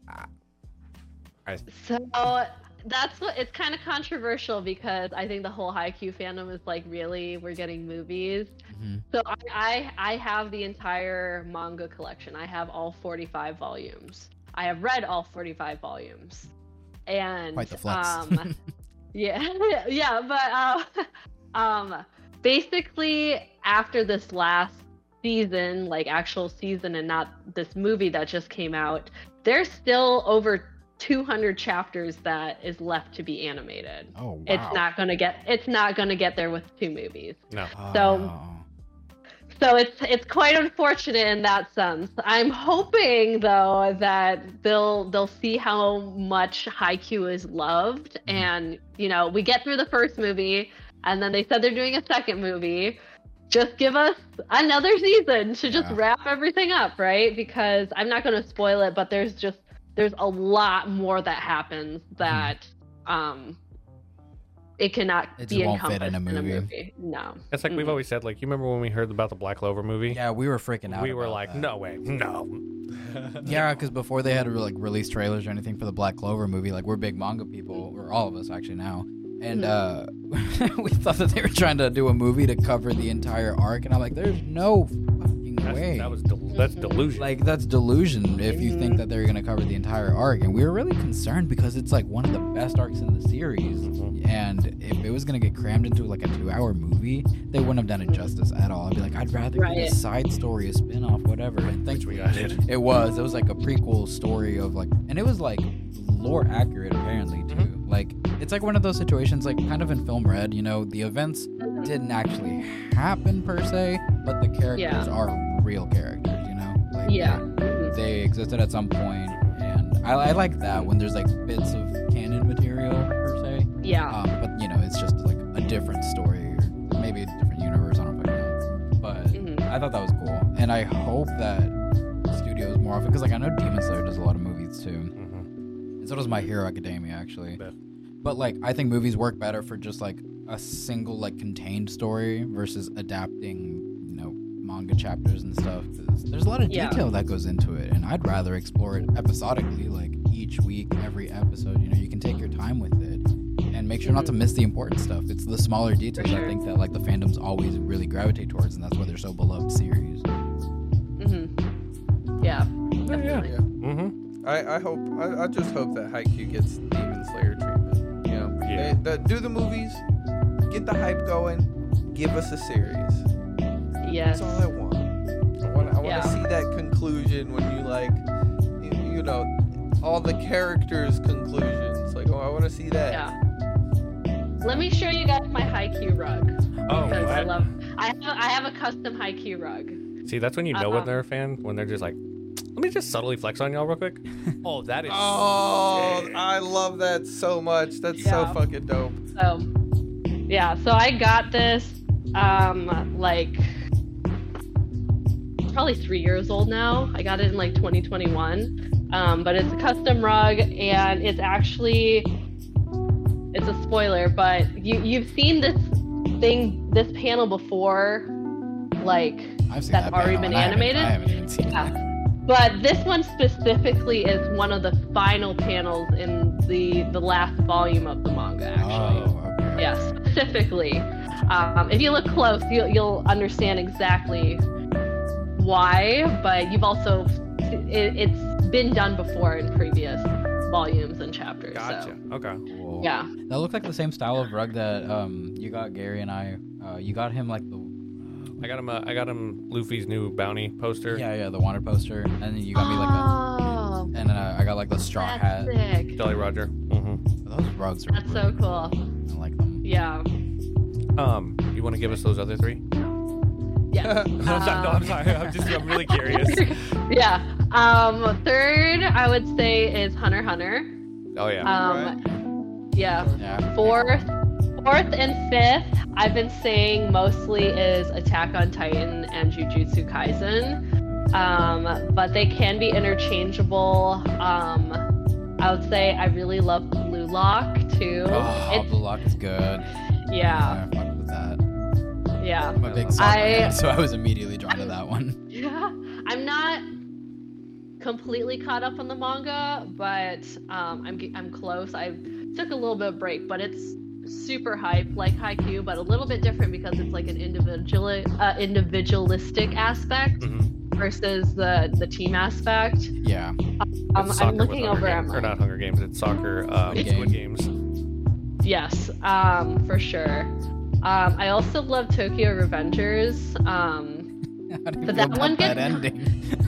So that's what it's kind of controversial because I think the whole Haikyuu fandom is like, really, we're getting movies. Mhm. So I have the entire manga collection. I have all 45 volumes. I have read all 45 volumes, and Quite the flex. yeah, yeah, but basically after this last season, like actual season, and not this movie that just came out, there's still over 200 chapters that is left to be animated. Oh wow. It's not gonna get there with 2 movies. No, Oh. So it's quite unfortunate in that sense. I'm hoping though that they'll see how much Haikyuu is loved, and we get through the first movie, and then they said they're doing a second movie. Just give us another season to just Yeah. wrap everything up, right? Because I'm not going to spoil it, but there's a lot more that happens that it cannot It be just won't fit encompassed in a in a movie. movie. No. it's like we've always said. Like you remember when we heard about the Black Clover movie? Yeah, we were freaking out. we were about like, that. no way, no. Yeah, because before they had to like release trailers or anything for the Black Clover movie, like we're big manga people, or all of us actually now, And we thought that they were trying to do a movie to cover the entire arc, and I'm like, there's no fucking way. That's delusion. Like, that's delusion if you think that they're gonna cover the entire arc. And we were really concerned because it's like one of the best arcs in the series. And if it was gonna get crammed into like a 2-hour movie, they wouldn't have done it justice at all. I'd be like, I'd rather get a side story, a spin-off, whatever. And thankfully we got it. It was like a prequel story of like, and it was like lore accurate apparently too. Like, it's like one of those situations, like kind of in Film Red, you know, the events didn't actually happen per se, but the characters are real characters, you know? Like, they existed at some point, and I like that when there's like bits of canon material per se. But you know, it's just like a different story, or maybe a different universe, I don't fucking know. But I thought that was cool, and I hope that studios more often, because like I know Demon Slayer does a lot of movies too. And so does My Hero Academia, actually. But like, I think movies work better for just like a single like contained story versus adapting, you know, manga chapters and stuff. 'Cause there's a lot of detail that goes into it, and I'd rather explore it episodically, like each week, every episode. You know, you can take your time with it and make sure not to miss the important stuff. It's the smaller details I think that like the fandoms always really gravitate towards, and that's why they're so beloved series. Definitely. I just hope that Haikyuu gets Demon Slayer treatment. You know, do the movies, get the hype going, give us a series. Yes. That's all I want. I want to see that conclusion when you like, you know, all the characters' conclusions. Like, I want to see that. Yeah. Let me show you guys my Haikyuu rug. Oh, because I have a custom Haikyuu rug. See, that's when you know when they're a fan, when they're just like, let me just subtly flex on y'all real quick. Oh, that is. Oh, I love that so much. That's so fucking dope. So I got this, like, probably 3 years old now. I got it in like 2021. But it's a custom rug, and it's actually, it's a spoiler, but you've seen this panel before, like, I've seen that's already been animated. I haven't even seen that. But this one specifically is one of the final panels in the last volume of the manga, actually. Oh, okay. Yeah, specifically. If you look close, you'll understand exactly why, but you've also, it's been done before in previous volumes and chapters. Gotcha. So. Okay. Cool. Yeah. That looked like the same style of rug that you got Gary and I. You got him like the. I got him Luffy's new bounty poster. Yeah, the wanted poster, and then you got me like a. And then I got like the straw hat. Sick. Jolly Roger. Those rugs are. That's so cool. I like them. Yeah. You want to give us those other three? Yeah. I'm sorry. I'm really curious. Yeah. Third, I would say is Hunter x Hunter. Oh yeah. Yeah. Fourth and fifth, I've been saying mostly is Attack on Titan and Jujutsu Kaisen. But they can be interchangeable. I would say I really love Blue Lock too. Oh, Blue Lock is good. Yeah. I fucked with that. Yeah. I'm a big Sakura fan, so I was immediately drawn to that one. Yeah. I'm not completely caught up on the manga, but I'm close. I took a little bit of break, but it's super hype, like Haikyuu, but a little bit different because it's like an individualistic aspect versus the team aspect. Yeah. I'm looking over at or not Hunger Games. It's soccer. Squid Games. Yes, for sure. I also love Tokyo Revengers. But that one gets ending.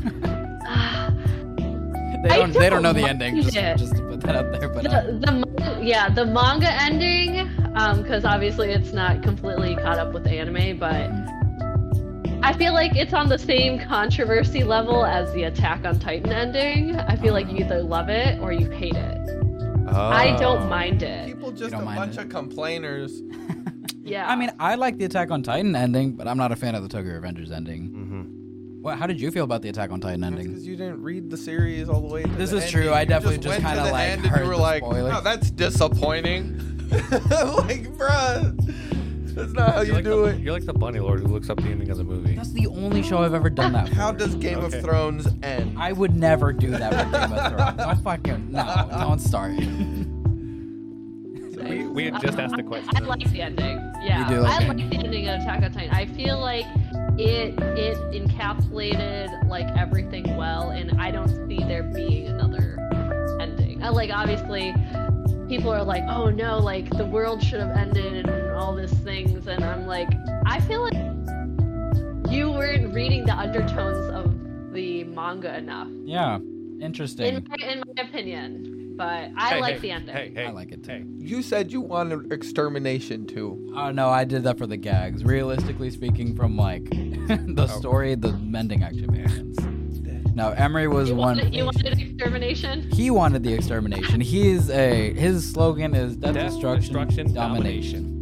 They don't know the ending. Just to put that out there. But the manga ending, because obviously it's not completely caught up with the anime, but I feel like it's on the same controversy level as the Attack on Titan ending. I feel like you either love it or you hate it. I don't mind it. People just a bunch of complainers. Yeah. I mean, I like the Attack on Titan ending, but I'm not a fan of the Tokyo Revengers ending. How did you feel about the Attack on Titan ending? Because you didn't read the series all the way. This is true. I definitely just kind of like heard you were the like, spoilers. "No, that's disappointing." Like, bruh, that's not how you do it. You're like the bunny lord who looks up the ending of the movie. That's the only show I've ever done that for. How does Game of Thrones end? I would never do that with Game of Thrones. Don't start. ending. We had just asked the question. I like the ending. Yeah, You do like I the like the ending of Attack on Titan. I feel like it encapsulated like everything well, and I don't see there being another ending. Like obviously, people are like, oh no, like the world should have ended and all these things, and I'm like, I feel like you weren't reading the undertones of the manga enough, Yeah, interesting. in my opinion. But I like the ending. Hey, I like it too. Hey, You said you wanted extermination too. Oh no, I did that for the gags. Realistically speaking, from like the story, the ending actually makes sense. Now Emery was You one. wanted extermination? He wanted the extermination. His slogan is death, destruction, domination.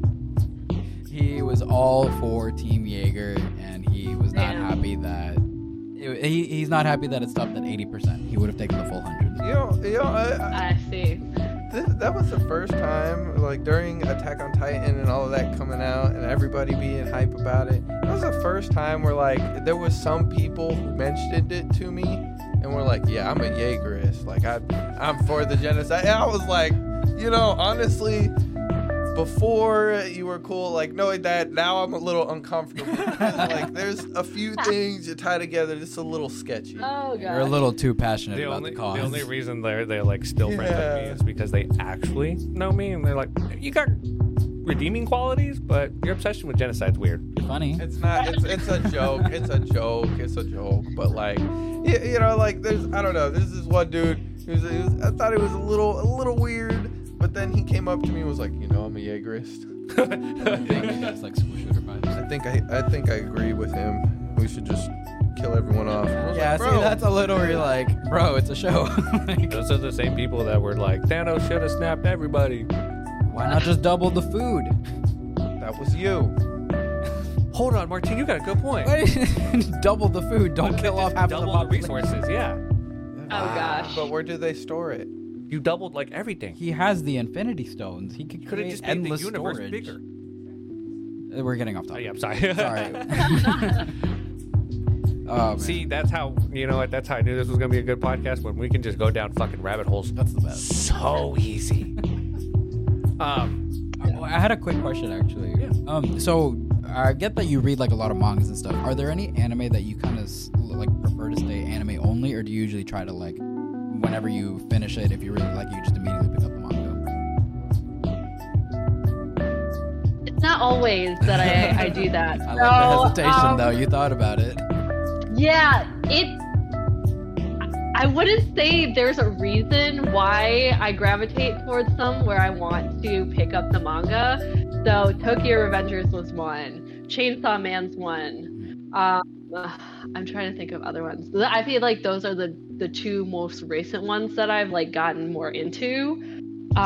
He was all for Team Jaeger, and he was not Damn. happy that he's not happy that it stopped at 80%. He would have taken the full 100. I see. That was the first time, like during Attack on Titan and all of that coming out, and everybody being hype about it. That was the first time where like there was some people who mentioned it to me, and were like, "Yeah, I'm a Jaegerist. Like I'm for the genocide." And I was like, honestly, before you were cool, like knowing that now I'm a little uncomfortable. Like there's a few things you tie together that's a little sketchy. Oh god. You're a little too passionate the about only the cause. the only reason they're like still friends with me Yeah. is because they actually know me, and they're like, you got redeeming qualities, but your obsession with genocide's weird. You're funny. It's not. It's a joke. It's a joke. But like, like there's. I don't know. There's this one dude. I thought it was a little weird. But then he came up to me and was like, I'm a Jaegerist. It's like school shooter vibes. I think I agree with him. We should just kill everyone off. I was Yeah, like, see, bro, that's a little where you're like, bro, it's a show. Like, Those are the same people that were like, Thanos should have snapped everybody. why not just double the food? that was you. Hold on, Martin, you got a good point. Double the food. Don't kill off half of the Double the population. resources, yeah. Oh gosh. But where do they store it? You doubled like everything. He has the Infinity Stones. He could Could have create just made the endless universe storage. bigger. We're getting off Oh, topic. yeah, I'm sorry. Sorry. Oh, man. See, that's how, that's how I knew this was going to be a good podcast, when we can just go down fucking rabbit holes. That's the best. So easy. Well, I had a quick question actually. Yeah. So I get that you read like a lot of mangas and stuff. Are there any anime that you kind of like prefer to stay anime only, or do you usually try to like, whenever you finish it, if you really like it, you just immediately pick up the manga? It's not always that I do that. I like the hesitation though. You thought about it. Yeah, I wouldn't say there's a reason why I gravitate towards some where I want to pick up the manga. So Tokyo Revengers was one. Chainsaw Man's one. I'm trying to think of other ones. I feel like those are the two most recent ones that I've like gotten more into.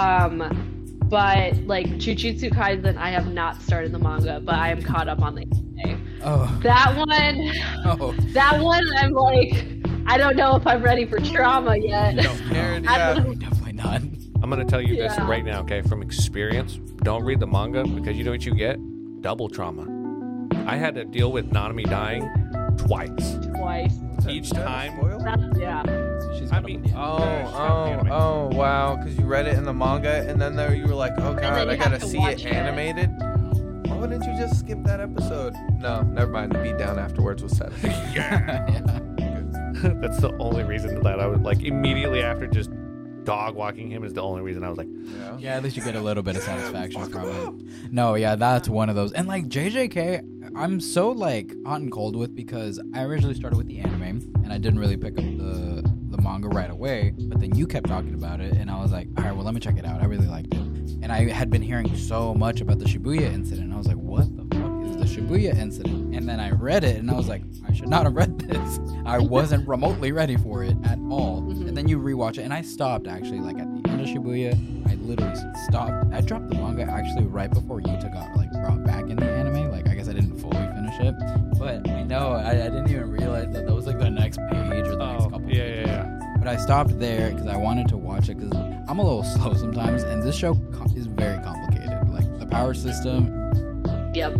But like Jujutsu Kaisen, I have not started the manga, but I am caught up on the anime. Oh. That one, Oh. that one, I'm like, I don't know if I'm ready for trauma yet. Karen, I yeah. don't- Definitely not. I'm going to tell you this Yeah. right now, okay, from experience. Don't read the manga, because you know what you get? Double trauma. I had to deal with Nanami dying twice. Twice. Each Is that a time. spoiler? That's, yeah. She's I got mean, a- yeah. Oh, wow. Because you read it in the manga, and then there you were like, oh, then God, you I got to have to see watch it it. animated. Why wouldn't you just skip that episode? No, never mind. The beatdown afterwards was sad. Yeah. That's the only reason that I was like, immediately after just dog walking him is the only reason I was like, Yeah, at least you get a little bit of satisfaction from it. No, yeah, that's one of those. And like JJK, I'm so like hot and cold with, because I originally started with the anime and I didn't really pick up the manga right away, but then you kept talking about it and I was like, all right, well, let me check it out. I really liked it. And I had been hearing so much about the Shibuya incident. And I was like, what the fuck is the Shibuya incident? And then I read it and I was like, I should not have read this. I wasn't remotely ready for it at all. Mhm. And then you rewatch it, and I stopped actually like at the end of Shibuya. I literally stopped. I dropped the manga actually right before Yuta got like brought back in the anime. Like I guess I didn't fully finish it, but I know I didn't even realize that was like the next page or the next couple pages. But I stopped there because I wanted to watch it, because I'm a little slow sometimes, and this show is very complicated. Like the power system. Yep.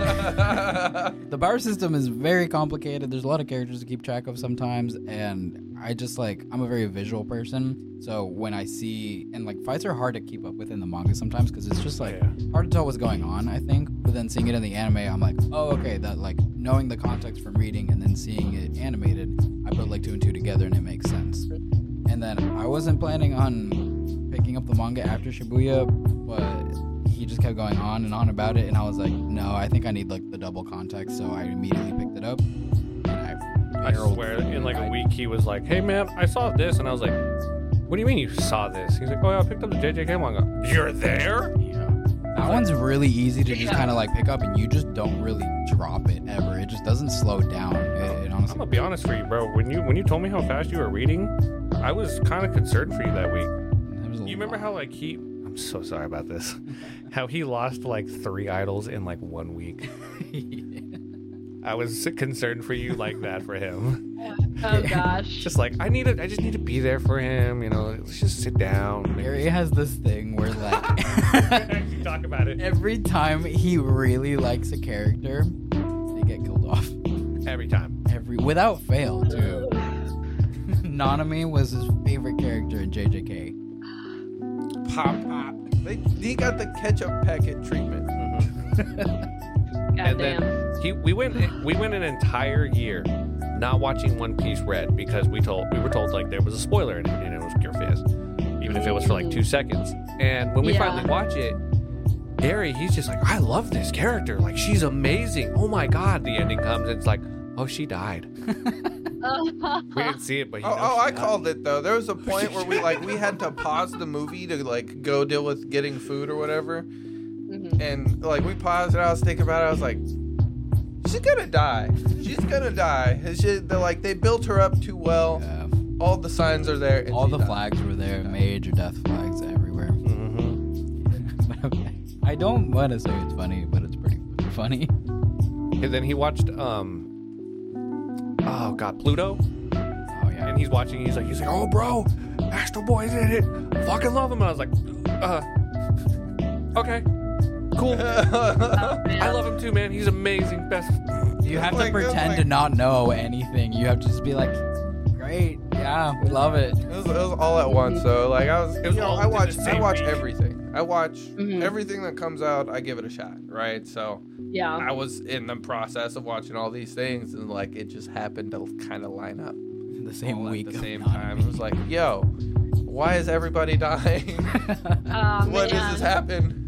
The power system is very complicated. There's a lot of characters to keep track of sometimes, and I just like I'm a very visual person, so when I see and like fights are hard to keep up with in the manga sometimes because it's just like hard to tell what's going on, I think. But then seeing it in the anime, I'm like, oh okay, that like knowing the context from reading and then seeing it animated, I put like 2 and 2 together and it makes sense. And then I wasn't planning on picking up the manga after Shibuya, but he just kept going on and on about it, and I was like, no, I think I need like the double context, so I immediately picked it up. And I swear, in like a week, he was like, "Hey man, I saw this," and I was like, "What do you mean you saw this?" He's like, "Oh yeah, I picked up the JJK manga." You're there? Yeah. That one's really easy to just kind of like pick up, and you just don't really drop it ever. It just doesn't slow down. It honestly. I'm gonna be honest for you, bro. When you told me how fast you were reading, I was kind of concerned for you that week. You remember how like I'm so sorry about this. How he lost like 3 idols in like 1 week. I was concerned for you like that for him. Oh gosh. Just like I just need to be there for him. You know, let's just sit down. Gary has this thing where like talk about it. Every time he really likes a character, they get killed off. Every time. Without fail too. Nanami was his favorite character in JJK. Pop. He got the ketchup packet treatment. And then we went an entire year not watching One Piece Red because we were told like there was a spoiler in it and it was Cure Fizz, even if it was for like 2 seconds. And when we finally watch it, Gary, he's just like, I love this character, like she's amazing. Oh my god, the ending comes, it's like, oh, she died. We didn't see it, but I called it though. There was a point where we had to pause the movie to like go deal with getting food or whatever. And like we paused and I was thinking about it. I was like, she's gonna die. She's gonna die. They built her up too well. Yeah. All the signs are there. And all the flags were there. Major death flags everywhere. I don't want to say it's funny, but it's pretty funny. And then he watched Pluto. Oh yeah. And he's watching. He's like, oh bro, Astro Boy's in it. Fucking love him. And I was like, okay. Cool. I love him too, man. He's amazing. Best. You have to pretend to not know anything. You have to just be like, great, yeah, we love it. It was all at once. So like I watch everything. I watch everything that comes out. I give it a shot, right? So yeah, I was in the process of watching all these things, and like it just happened to kind of line up the same week, at the same time. It was like, yo, why is everybody dying? What does this happen?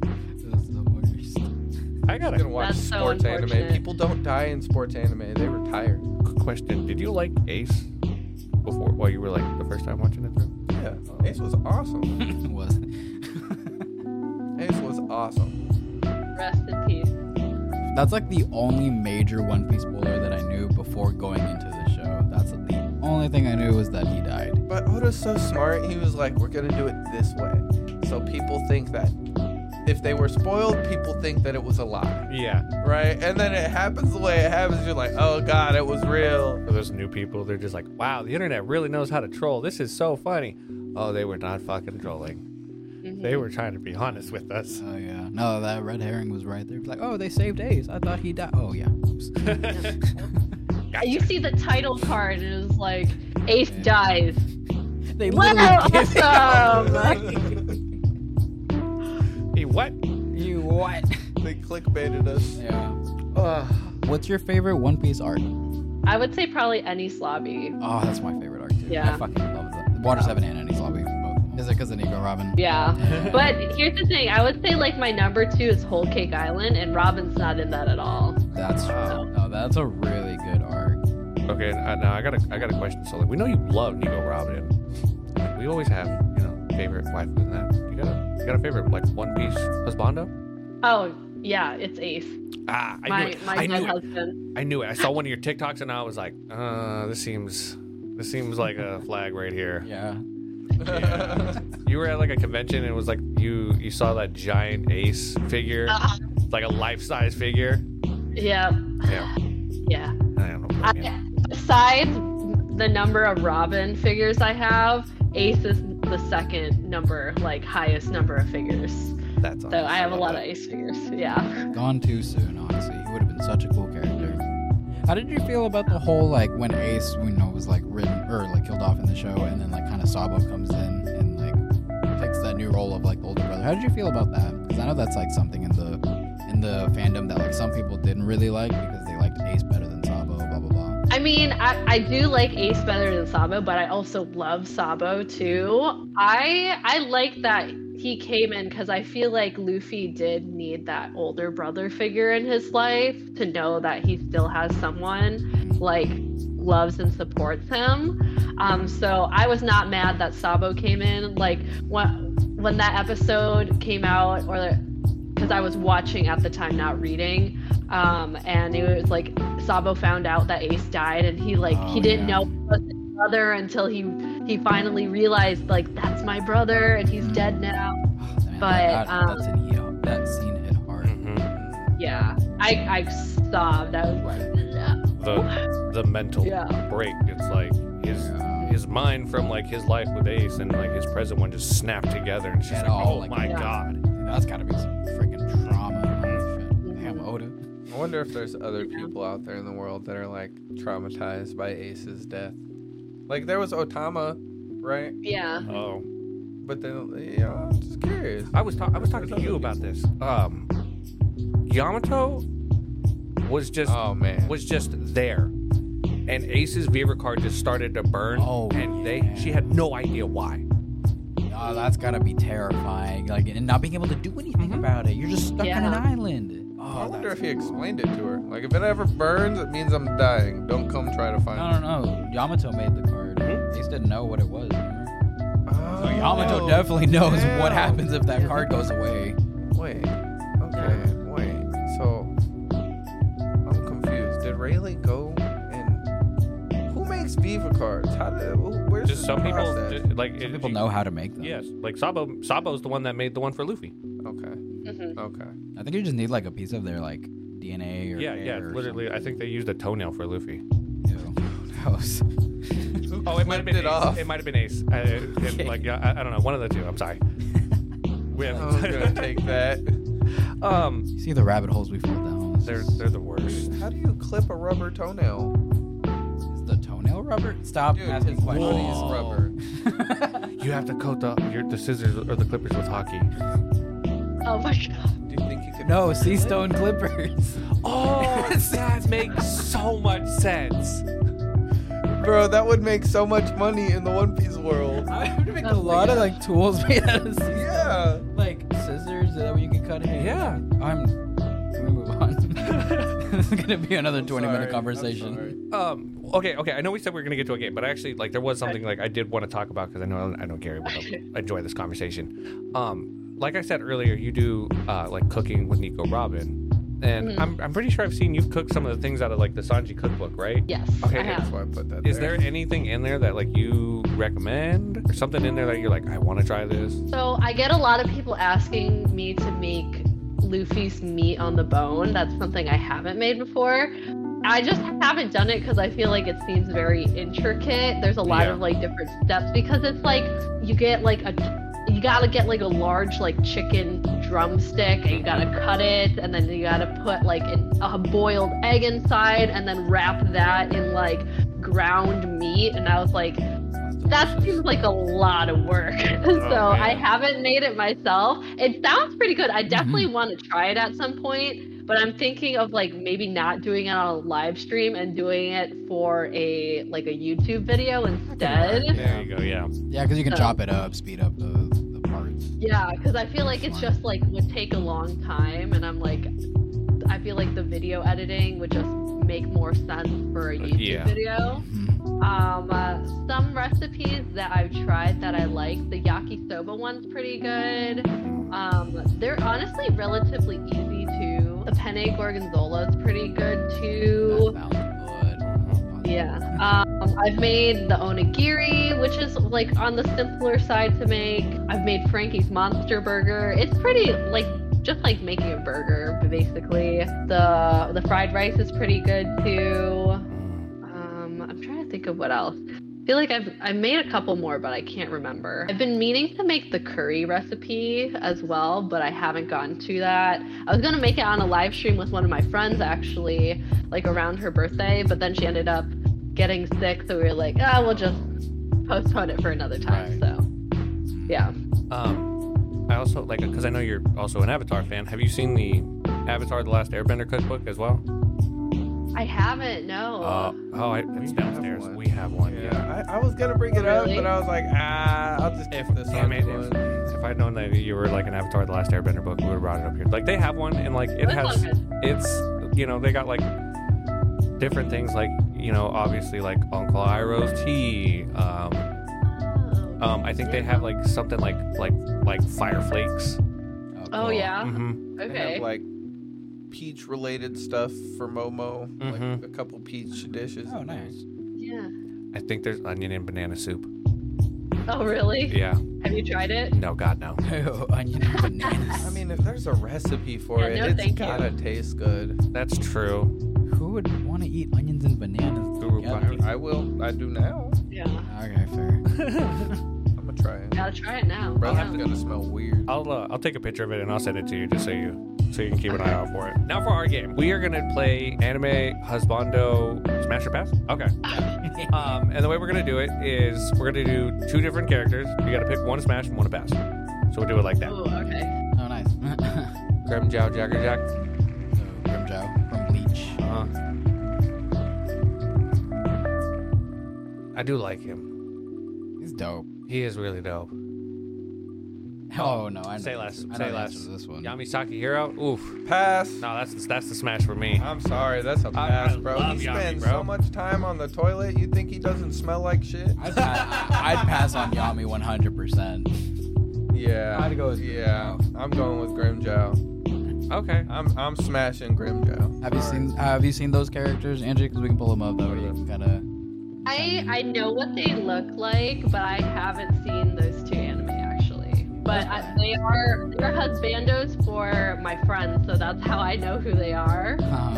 I gotta watch sports anime. People don't die in sports anime; they retire. Quick question: did you like Ace while you were like the first time watching it through? Yeah, Ace was awesome. It was. Ace was awesome. Rest in peace. That's like the only major One Piece spoiler that I knew before going into the show. That's the only thing I knew was that he died. But Oda's so smart. He was like, "We're gonna do it this way," so people think that. If they were spoiled, people think that it was a lie. Yeah. Right? And then it happens the way it happens. You're like, oh, God, it was real. For those new people, they're just like, wow, the internet really knows how to troll. This is so funny. Oh, they were not fucking trolling. They were trying to be honest with us. Oh, yeah. No, that red herring was right there. Like, oh, they saved Ace. I thought he died. Oh, yeah. Oops. Gotcha. You see the title card, and it was like, Ace dies. They literally give awesome! What? You what? They clickbaited us. Yeah. What's your favorite One Piece arc? I would say probably Enies Lobby. Oh, that's my favorite arc too. Yeah. I fucking love that. Water 7 and Enies Lobby both. Is it because of Nico Robin? Yeah. But here's the thing. I would say like my number 2 is Whole Cake Island, and Robin's not in that at all. That's true. No, that's a really good arc. Okay, now I got a question. So like, we know you love Nico Robin. Like, we always have, favorite wife in that. You got a favorite like One Piece husbando? Oh yeah, it's Ace. I knew it. My husband. I knew it. I saw one of your TikToks and I was like, this seems like a flag right here. Yeah. You were at like a convention and it was like you saw that giant Ace figure, like a life-size figure. Yeah. Yeah. Yeah. I don't know. Besides the number of Robin figures I have, Ace is the second highest number of figures. That's awesome. So I have a lot of Ace figures. Yeah. Gone too soon, honestly. He would have been such a cool character. How did you feel about the whole like when Ace, was like ridden or like killed off in the show, and then like kind of Sabo comes in and like takes that new role of like the older brother? How did you feel about that? Because I know that's like something in the fandom that like some people didn't really like because they liked Ace better than Sabo. Blah blah blah. I mean, I do like Ace better than Sabo, but I also love Sabo too. I like that he came in because I feel like Luffy did need that older brother figure in his life to know that he still has someone like loves and supports him. So I was not mad that Sabo came in. Like when that episode came out, or because I was watching at the time, not reading, and it was like Sabo found out that Ace died, and he didn't know it was his brother until he finally realized like that's my brother and he's dead now. Man, But that scene hit hard. yeah, I sobbed. I was like, no. The mental Yeah. break. It's like his mind from like his life with Ace and like his present one just snapped together, and she's At like, all, oh like, my yeah. god. That's gotta be some freaking trauma. Holy shit. Damn, Oda. I wonder if there's other people out there in the world that are like traumatized by Ace's death. Like there was Otama, right? Yeah. Oh, But then I'm just curious. I was talking to you about this. Yamato was just Oh man. there, and Ace's Viva card just started to burn, Oh, and yeah. she had no idea why. Oh, that's gotta be terrifying. Like, and not being able to do anything about it. You're just stuck on an Yeah. island. I Oh, wonder if he explained it to her. Like, if it ever burns, it means I'm dying. Don't come try to find me. no. Yamato made the card. Ace didn't know what it was. Remember? Oh, So Yamato definitely knows yeah. what happens if that card goes away. Wait. Okay. Wait. So, I'm confused. Did Rayleigh go and who makes Viva cards? Where's Just this some people, process? like People know how to make them. Yes, like Sabo's the one that made the one for Luffy. Okay. Mhm. Okay. I think you just need like a piece of their like DNA or Yeah, hair or literally. I something. think they used a toenail for Luffy. Ew. That was- Oh, it might have been Flipped it Ace. off. It might have been Ace. I don't know. One of the two. I'm sorry. We I was gonna take that. You see the rabbit holes we fall down. they're the worst. How do you clip a rubber toenail? Is the toenail rubber? Stop Dude, asking it's questions. money is rubber. You have to coat the scissors or the clippers with hockey. Oh my god. Do you think you could? No, sea stone clippers. Oh, that makes so much sense. Bro, that would make so much money in the One Piece world. I would make Oh a my lot of God. like tools made out of sea Yeah. like scissors that way you can cut hair. Yeah. Can we move on? This is gonna be another 20-minute Sorry, conversation. Okay. I know we said we were gonna get to a game, but actually, like, there was something like I did want to talk about because I know Gary will enjoy this conversation. Like I said earlier, you do like cooking with Nico Robin, and Mhm. I'm pretty sure I've seen you've cooked some of the things out of like the Sanji cookbook, right? Yes. Okay, I That's have. why I put that Is there anything in there that like you recommend, or something in there that you're like, I want to try this? So I get a lot of people asking me to make Luffy's meat on the bone. That's something I haven't made before. I just haven't done it because I feel like it seems very intricate. There's a lot Yeah. of like different steps because it's like you gotta get like a large like chicken drumstick and you gotta cut it and then you gotta put like a boiled egg inside and then wrap that in like ground meat. And I was like, that seems like a lot of work. So I man. haven't made it myself. It sounds pretty good. I definitely want to try it at some point, but I'm thinking of like maybe not doing it on a live stream and doing it for a YouTube video instead. There you go. Yeah. Yeah, because you can chop it up, speed up the parts. Yeah, because I feel like it's just like would take a long time, and I'm like, I feel like the video editing would just make more sense for a YouTube Yeah. video. Some recipes that I've tried that I like, the yakisoba one's pretty good. They're honestly relatively easy too. The penne gorgonzola is pretty good too. That sounds good. Yeah. I've made the onigiri, which is like on the simpler side to make. I've made Frankie's Monster Burger. It's pretty like just like making a burger, basically. The fried rice is pretty good too. I'm trying to think of what else. feel like I've made a couple more, but I can't remember. I've been meaning to make the curry recipe as well, but I haven't gotten to that. I was gonna make it on a live stream with one of my friends actually, like around her birthday, but then she ended up getting sick, so we were like, we'll just postpone it for another time. Right. So, yeah. I also like because I know you're also an Avatar fan. Have you seen the Avatar: The Last Airbender cookbook as well? I haven't, no. It's downstairs. one. We have one. Yeah, I was gonna bring it up, Really? but I was like, I'll just If keep this damn on it, one. if I'd known that you were like an Avatar: The Last Airbender book, we would have brought it up here. Like they have one, and like it This has, one has- it's they got like different things, like obviously like Uncle Iroh's tea. I think they have like something like fire flakes. Oh, yeah. Mm-hmm. They Okay. have like peach related stuff for Momo, Mhm. like a couple peach dishes. Oh, in there. nice. Yeah. I think there's onion and banana soup. Oh, really? Yeah. Have you tried it? No, God, no. Onion and bananas. I mean, if there's a recipe for Yeah, it, no, it's thank you. gotta taste good. That's true. Who would want to eat onions and bananas Guru together? Bhakti. I will. I do now. Yeah. Okay, fair. I'm gonna try it. Gotta try it now. Brother's Yeah. gonna smell weird. I'll take a picture of it and I'll send it to you just so you can keep an eye out for it. Now for our game, we are gonna play Anime Husbando Smash or Pass. Okay. And the way we're gonna do it is we're gonna do 2 different characters. You gotta pick one to smash and one to pass. So we'll do it like that. Oh, okay. Oh, nice. Grim Jow Jagger Jack. Grimjow from Bleach. I do like him. He's dope. He is really dope. Oh no, I know. Say less. I know Say the less. answer to this one. Yami Sakihiro. Oof. Pass. No, that's the smash for me. I'm sorry, that's a pass, bro. love He Yami, spends bro. so much time on the toilet. You think he doesn't smell like shit? I'd pass on Yami 100%. Yeah. I'd go with yeah. I'm going with Grimjow. Okay. I'm smashing Grimjow. Have you seen those characters, Angie? Because we can pull them up. That way you can kind of. I know what they look like, but I haven't seen those 2 anime actually. But they're husbandos for my friends, so that's how I know who they are.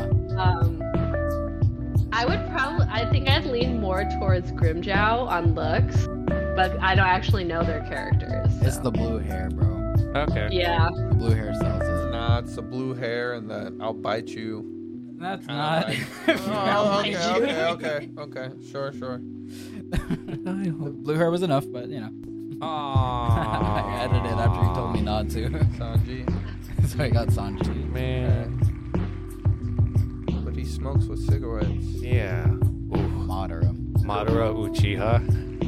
I think I'd lean more towards Grimjow on looks, but I don't actually know their characters. It's so. the blue hair, bro. Okay. Yeah. The blue hair sells it. Nah, it's the blue hair and the I'll bite you. That's not- Oh, Okay. Sure. The blue hair was enough, but Aww. I edited it after he told me not to. Sanji. So I got Sanji. Man. But he smokes with cigarettes. Yeah. Madara. Madara Uchiha.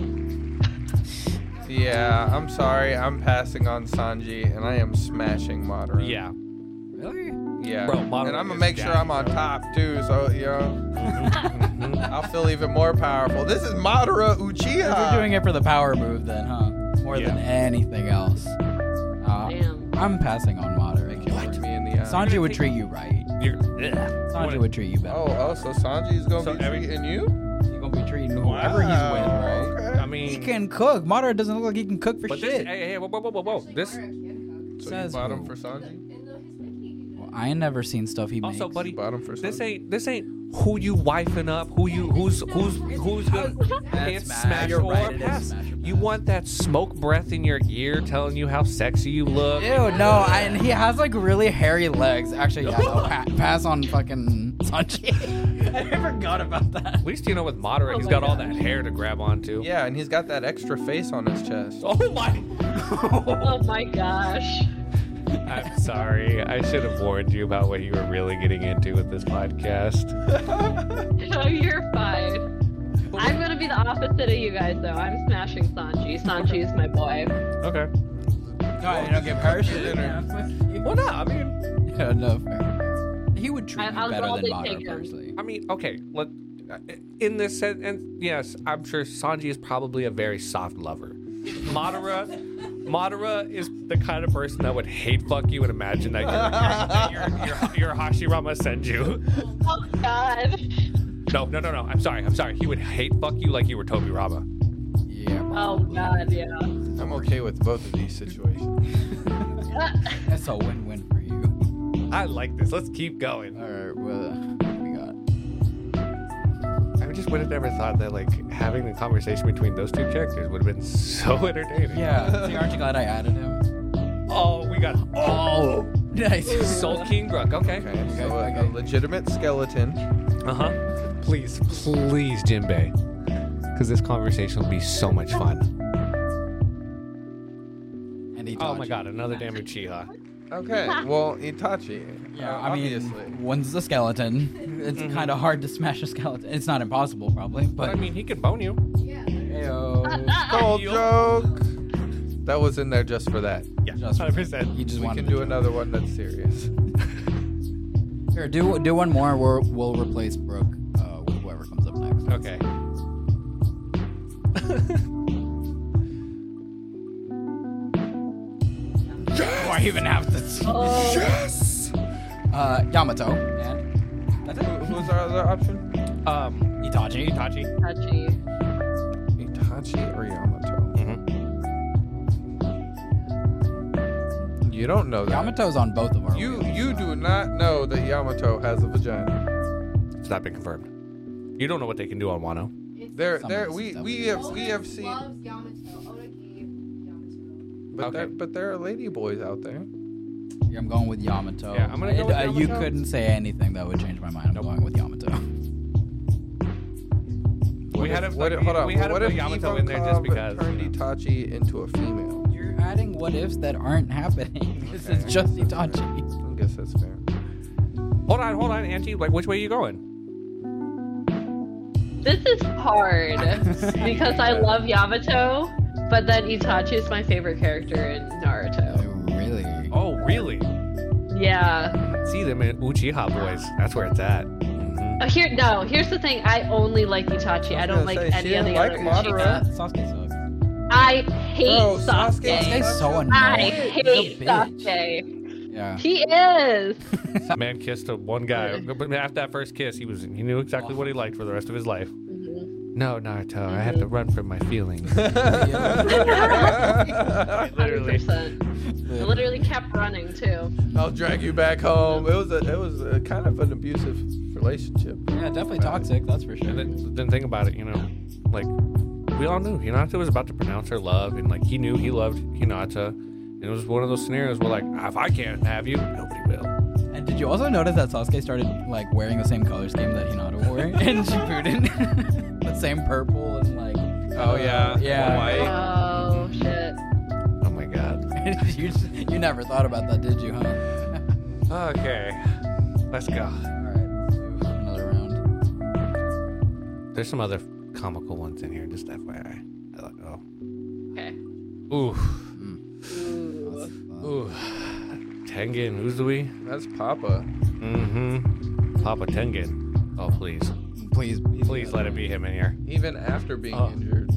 Yeah, I'm sorry. I'm passing on Sanji, and I am smashing Madara. Yeah. Really? Yeah. Bro, Madara and I'm gonna is make sure daddy, I'm on bro. top too, so I'll feel even more powerful. This is Madara Uchiha. You're doing it for the power move, then, huh? More Yeah. than anything else. Damn. I'm passing on Madara. Make him look me in the eye. Sanji would treat you right. Sanji would treat you better. Oh, so Sanji's gonna So be every- treating you? He's gonna be treating whoever he's with, right? Okay. I mean, He can cook. Madara doesn't look like he can cook for but this, shit. hey, whoa. This So you Says bought him who? for Sanji? Well, I ain't never seen stuff he makes. also, buddy. You bought him for Sanji? This ain't who you wifing up. Who's good. That's It's Smash. smash You're or right, it is pass. Smash or You pass. want that smoke breath in your ear telling you how sexy you look. Ew, no, and he has like really hairy legs. Actually, yeah, no, pass on fucking Sanji. I forgot about that. At least with Madara, Oh he's my got all gosh. that hair to grab onto. Yeah, and he's got that extra face on his chest. Oh my. Oh my gosh. I'm sorry. I should have warned you about what you were really getting into with this podcast. No, you're fine. I'm gonna be the opposite of you guys though. I'm smashing Sanji. Sanji is my boy. Okay. No, you don't give her shit. dinner. Well, no, I mean, Yeah, no, fair. He would treat I'll you better than gladly take Madara, him. personally. okay. In this sense, and yes, I'm sure Sanji is probably a very soft lover. Madara is the kind of person that would hate fuck you and imagine that you're Hashirama Senju. Oh god. No. I'm sorry. He would hate fuck you like you were Tobirama. Yeah, Oh god, yeah. I'm okay with both of these situations. that's a win-win for you. I like this. Let's keep going. All right, well, what we got? I mean, just would have never thought that like having the conversation between those two characters would have been so entertaining. Yeah. See, aren't you glad I added him? Oh, we got Nice. Soul King Brook. Okay. Okay, so okay. a legitimate skeleton. Please, please, Jinbei, because this conversation will be so much fun. And Oh my God, another damn Uchiha. Okay, well, Itachi. Yeah, obviously. I mean, one's a skeleton. It's kind of hard to smash a skeleton. It's not impossible, probably, But but. I mean, he could bone you. Yeah. Ayo. Cold joke. That was in there just for that. Yeah, Just- 100%. You just We wanted can to do another one that's serious. Here, do one more. We'll replace Brooke with whoever comes up next. Okay. Do I even have to? Oh, Yes. Yamato. And that's it. Who's our other option? Itachi. touchy. Itachi or Yamato? Mm-hmm. You don't know that. Yamato's on both of our. You wheels, do not know that Yamato has a vagina. It's not been confirmed. You don't know what they can do on Wano. It's There, Some there. of We this we stuff have Oda we have seen, loves Yamato. Oda gave Yamato. but there are lady boys out there. I'm going with Yamato. Yeah, I'm gonna go with You Yamato. couldn't say anything that would change my mind. I'm going with Yamato. We had What it. if, hold on. We had What to if put Yamato in there just because. turned you know. Itachi into a female? You're adding what ifs that aren't happening. This is Okay. just Itachi. I guess that's fair. Hold on, Auntie. Like, which way are you going? This is hard because I love Yamato, but then Itachi is my favorite character in Naruto. Really? Oh, really? Yeah. See them in Uchiha boys. That's where it's at. Mhm. Here's the thing. I only like Itachi. I don't like She any of the didn't other like Madara. Uchiha. Sasuke sucks. I hate Bro, Sasuke. Sasuke's so I annoying. hate He's a bitch. Sasuke. Yeah. He is. Man kissed a one guy, but after that first kiss, he knew exactly what he liked for the rest of his life. Mhm. No, Naruto, I have to run from my feelings. 100%. I literally kept running too. I'll drag you back home. It was a kind of an abusive relationship. Yeah, definitely toxic. That's for sure. And then think about it, like we all knew Hinata was about to pronounce her love, and like he knew he loved Hinata. And it was one of those scenarios where like, if I can't have you, nobody will. And did you also notice that Sasuke started like wearing the same color scheme that Hinata wore in Shippuden? The same purple and like. Oh yeah, Yeah. White. Oh shit. Oh my god. you never thought about that, did you, huh? Okay, let's go. All right, let's do another round. There's some other comical ones in here, just FYI. Oh. Okay. Ooh. Ooh. Ooh. Tengen, who's the we? That's Papa. Mm-hmm. Papa Tengen. Oh, please. Please, Please let it be him in here. Even after being Oh. injured.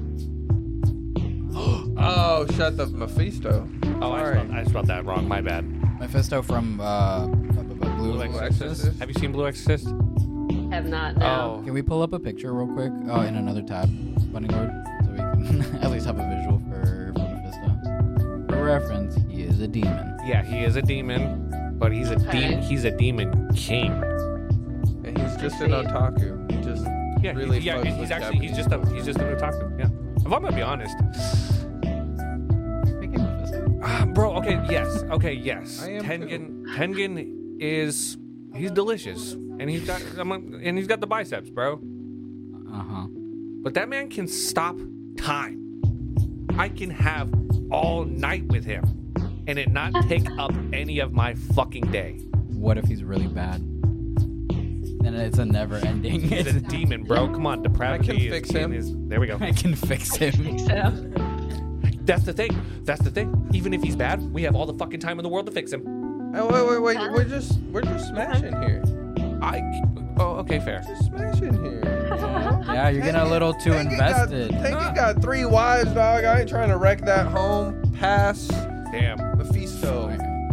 Oh, shut the Mephisto. Oh, Sorry. I spelled that wrong. My bad. Mephisto from Blue Blue Exorcist. Exorcist. Have you seen Blue Exorcist? Have not now. Oh. Can we pull up a picture real quick? Oh, in another tab, Bunny Lord, so we can at least have a visual for Mephisto. For reference, he is a demon. Yeah, he is a demon, but he's a Okay. he's a demon king. And he's just I an see. otaku. He just Yeah, really yeah. fucks He's with actually he's just an otaku. Yeah. If I'm gonna be honest, Speaking of Mephisto, bro. Okay, yes. Okay, yes. I am Tengen is he's delicious, and he's got the biceps, bro. But that man can stop time. I can have all night with him, and it not take up any of my fucking day. What if he's really bad? Then it's a never-ending. He's a demon, bro. Come on, depravity. I can fix him. There we go. I can fix him. So, That's the thing. Even if he's bad, we have all the fucking time in the world to fix him. Oh, wait. We're just smashing here. Okay, fair. Just smashing here. Yeah, you're getting a little too invested. Tengen got 3 wives, dog. I ain't trying to wreck that home. Pass. Damn. Mephisto.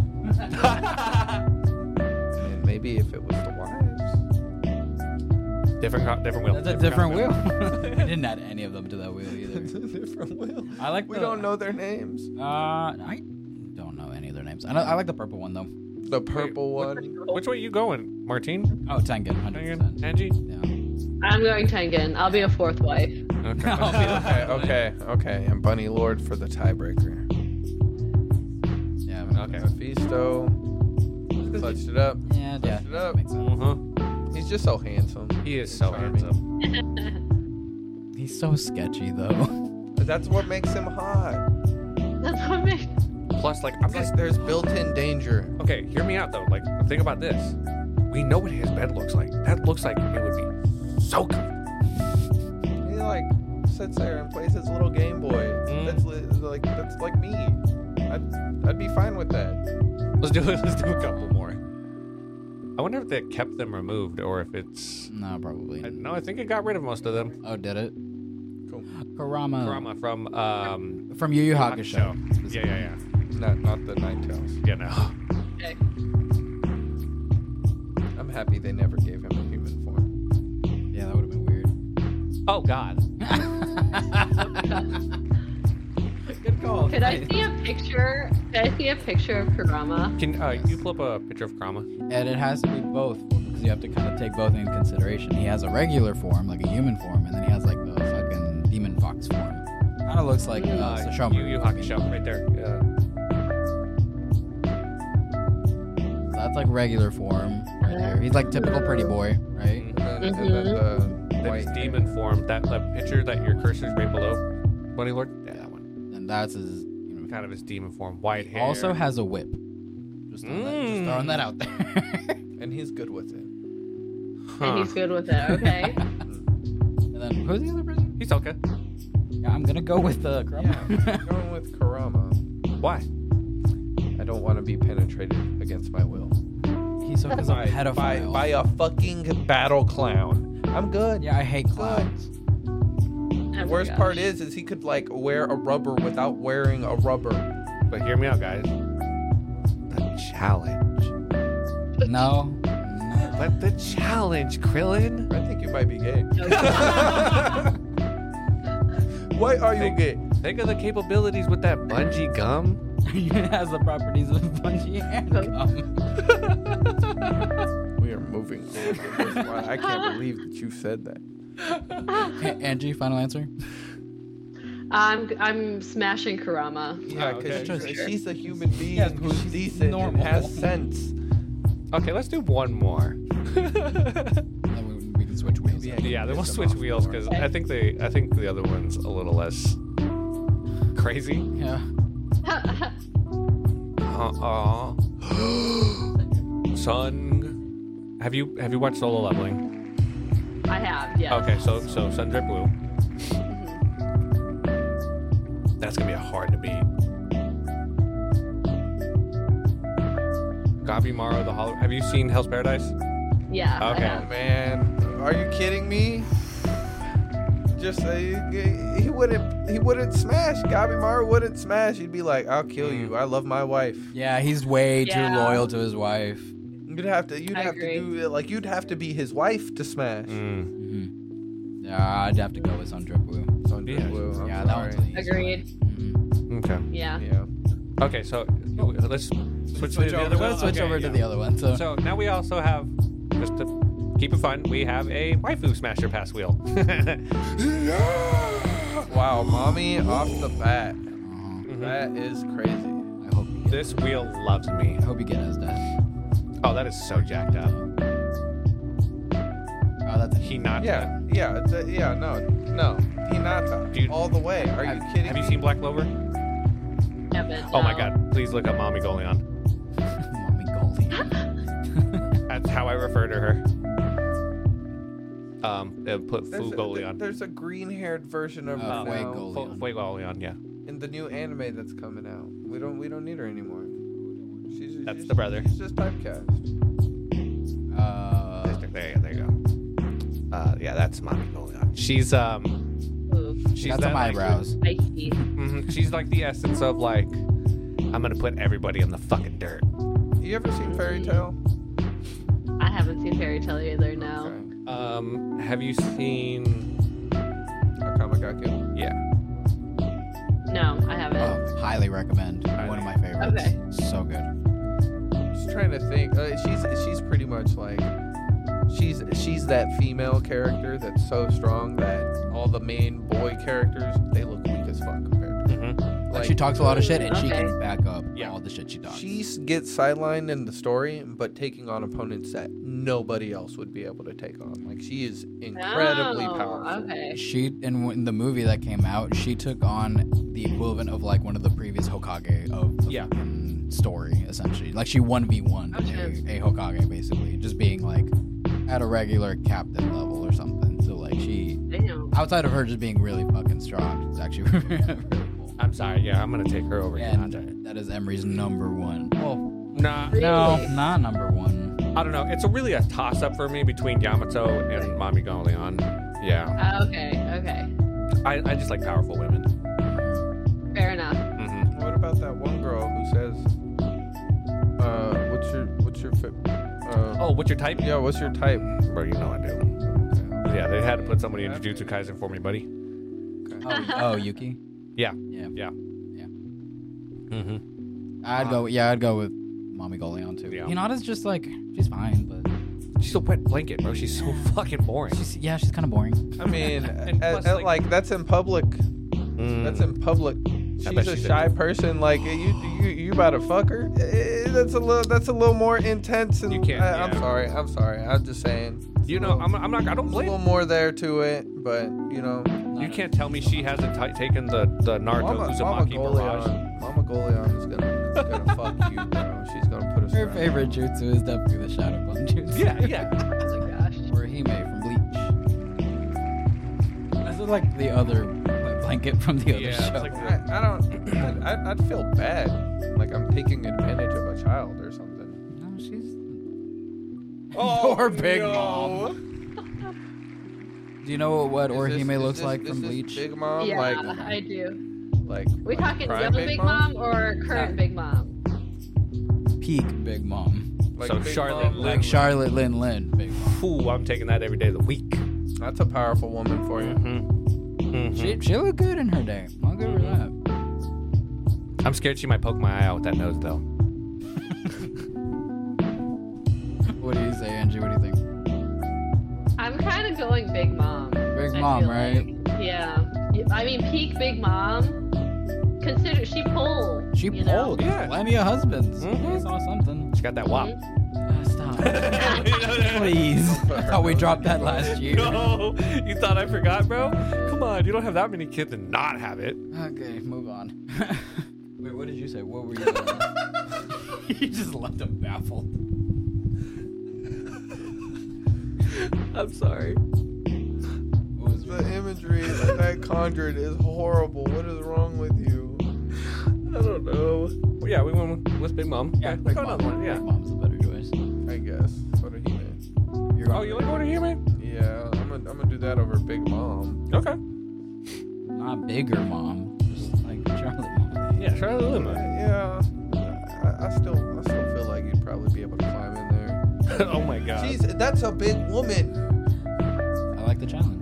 And maybe if it was the wives. Different wheel. That's a different wheel. I didn't add any of them to that wheel either. Different will. I like. We don't know their names. I don't know any of their names. I like the purple one though. The purple one. Which way you going, Martine? Oh, Tengen, 100%. Angie? Yeah. I'm going Tengen. I'll be a fourth wife. Okay. I'll be Okay. And Bunny Lord for the tiebreaker. Yeah. Okay. Mephisto. Clutched it up. Yeah. Clutched it up. Makes sense. Uh-huh. He's just so handsome. He is so Charming. handsome. He's so sketchy though. But that's what makes him hot. That's what makes. Plus, like, I'm It's just like there's built-in danger. okay. Hear me out though. Like, think about this. We know what his bed looks like. That looks like it would be so good. He like sits there and plays his little Game Boy. That's like me. I'd be fine with that. Let's do it. Let's do a couple more. I wonder if they kept them removed or if it's. No, probably. No, I think it got rid of most of them. Oh, did it? Cool. Kurama. Kurama from From Yu Yu Hakusho. Yeah. Not the Ninetales. Yeah, no. Okay. I'm happy they never gave him a human form. Yeah, that would have been weird. Oh God. Good call. Could I see a picture? Could I see a picture of Kurama? Can you pull up a picture of Kurama? And it has to be both because you have to kind of take both into consideration. He has a regular form, like a human form, and then he has like the fucking demon fox form. Kind of looks like Sashomaru. Yu Yu Hakusho, right there. So that's like regular form right there. He's like typical pretty boy, right? And then the That is white demon form. That picture that your cursor's right below, Bunny Lord. Yeah, that one. And that's his. You know, Kind of his demon form. White hair. also has a whip. Just throwing that out there. and he's good with it. And he's good with it. Okay. And then who's the other person? He's okay. Yeah, I'm gonna go with the Yeah, I'm going with Kurama. Why? I don't want to be penetrated against my will. Hisoka's a pedophile. By a fucking battle clown. I'm good. Yeah, I hate clowns. Oh The my worst gosh. part is he could like wear a rubber without wearing a rubber. But hear me out, guys. The challenge. No. But the challenge, Krillin. I think you might be gay. Why are you gay? Think of the capabilities with that bungee gum. It has the properties of bungee and gum. We are moving on. I can't believe that you said that. Angie, final answer? I'm smashing Kurama. Yeah, because okay. she's a human being Yeah, who's she's decent normal. and has sense. Okay, let's do one more. Then we can switch wheels. Maybe I Yeah, then we'll Piss them switch off wheels more. because I think the other one's a little less crazy. Yeah. Sun. Have you watched Solo Leveling? I have, yeah. Okay, so Sun Drip Blue. That's gonna be hard to beat. Gabimaru the Hollow. Have you seen Hell's Paradise? Yeah. I Okay. have. Man, are you kidding me? Just he wouldn't smash. Gabimaru wouldn't smash. He'd be like, "I'll kill you. I love my wife." Yeah, he's way Yeah. too loyal to his wife. You'd have to I do it like you'd have to be his wife to smash. Mm. Yeah, I'd have to go with Sun Drip Blue. Sandra Yeah. Blue, I'm Yeah, that sorry. one's an easy Agreed. one. Okay. Yeah. Yeah. Okay, so let's switch to the other one. Let's switch Okay, over yeah. to the other one. So, So now we also have, just to keep it fun, we have a waifu smasher pass wheel. Wow, mommy off the bat. uh, That is crazy. I hope you get. This wheel loves me. I hope you get his dad. Oh, that is so jacked up. Oh, that's a Hinata. No, Hinata, Dude. all the way. Are you kidding? Have you me? seen Black Clover? Yeah, but Oh my no. god, please look up Mommy Goleon. Mommy Goldie. That's how I refer to her. Put Fu Goleon. There's a green-haired version of her Oh, now Goleon. Fu Goleon, yeah. in the new anime that's coming out. We don't need her anymore. That's she's- the brother. She's just typecast. There you go. Yeah, that's Mommy Goleon. She's Ooh, she's Got that, some like, eyebrows. spicy. she's like the essence of like, I'm gonna put everybody in the fucking dirt. You ever seen Fairy Tail? I haven't seen Fairy Tail either, no. Okay. Have you seen? Akame ga Kill. Yeah. No, I haven't. Oh, highly recommend. One of my favorites. Okay. So good. Just trying to think. She's pretty much like she's that female character that's so strong that all the main boy characters, they look weak as fuck compared to her. Mm-hmm. Like she talks a lot of shit and she Okay. can back up Yeah. all the shit she talks. She gets sidelined in the story, but taking on opponents that nobody else would be able to take on. Like, she is incredibly Oh, powerful. Okay. She in the movie that came out, she took on the equivalent of like one of the previous Hokage of the Yeah. fucking story, essentially. Like she 1v1 Okay. a Hokage, basically, just being like at a regular captain level or something. So like she, Damn. outside of her just being really fucking strong, it's actually really cool. I'm sorry. Yeah, I'm gonna take her over And Hinata. that is Emery's number one. Well, Nah, Really? no, not number one. I don't know. It's really a toss up for me between Yamato and Mami Goleon. Yeah, Okay. I just like powerful women. Fair enough. Mm-hmm. What about that one girl who says, what's your Oh, what's your type? yeah, what's your type? Bro, you know I do. Yeah, they had to put somebody in Jujutsu Kaisen for me, buddy. Oh, Yuki. Yeah. Yeah. Mm-hmm. I'd go with Mommy Goleon too. Yeah. Hinata's just like she's fine, but She's a wet blanket, bro. She's so fucking boring. she's kind of boring. I mean, And plus, like- that's in public. Mm. That's in public. I bet She's a she's shy into- person. Like you about to fuck her? That's a little more intense. And You can't, I'm yeah. sorry. I'm just saying. You know, I'm not. I don't There's a blame. little more there to it, but you know. You can't tell me she hasn't taken the Naruto Uzumaki barrage. Mama Goleon is gonna fuck you, bro. She's gonna put us. Her around. favorite jutsu is definitely the Shadow Clone jutsu. Yeah. Oh my gosh. Or Hime from Bleach. This is like the other blanket from the other Yeah, it's show. like I don't. I'd feel bad, like I'm taking advantage of a child or something. No, she's. Oh, Big no. Mom. Do you know what Is Orihime this- looks is like this- from is this Bleach? Big Mom, Yeah, like I do. like We talking prime young Big Mom or current Big Mom? Peak Big Mom. Like So Big Charlotte Mom, Like Charlotte Lin Big Mom. Ooh, I'm taking that every day of the week. That's a powerful woman for you. Mm-hmm. She looked good in her day. I'll give her that. I'm scared she might poke my eye out with that nose, though. What do you say, Angie? What do you think? I'm kind of going Big Mom. Big I Mom, feel right? like. Yeah. I mean, peak Big Mom. Consider she pulled. She you know? pulled Yeah. plenty of husbands. Mhm. I saw something. She got that wop. Stop. Please. I Put her thought we nose dropped in that your last year. No, you thought I forgot, bro? Come on, you don't have that many kids and not have it. Okay, move on. Wait, what did you say? What were you saying? You just left him baffled. I'm sorry. What was The imagery that conjured is horrible. What is wrong with you? I don't know. Well, yeah, we went with Big Mom. Yeah, Okay, Big go Mom. another one. Yeah. Big Mom's the better choice. I guess. What a human. You're Oh, you like order here, man? Yeah, I'm gonna do that over Big Mom. Okay. not bigger mom, just like Charlotte Mom. Yeah, Charlotte Lima. Yeah, I still feel like you'd probably be able to climb in there. Oh my god. Jeez, that's a big woman. I like the challenge.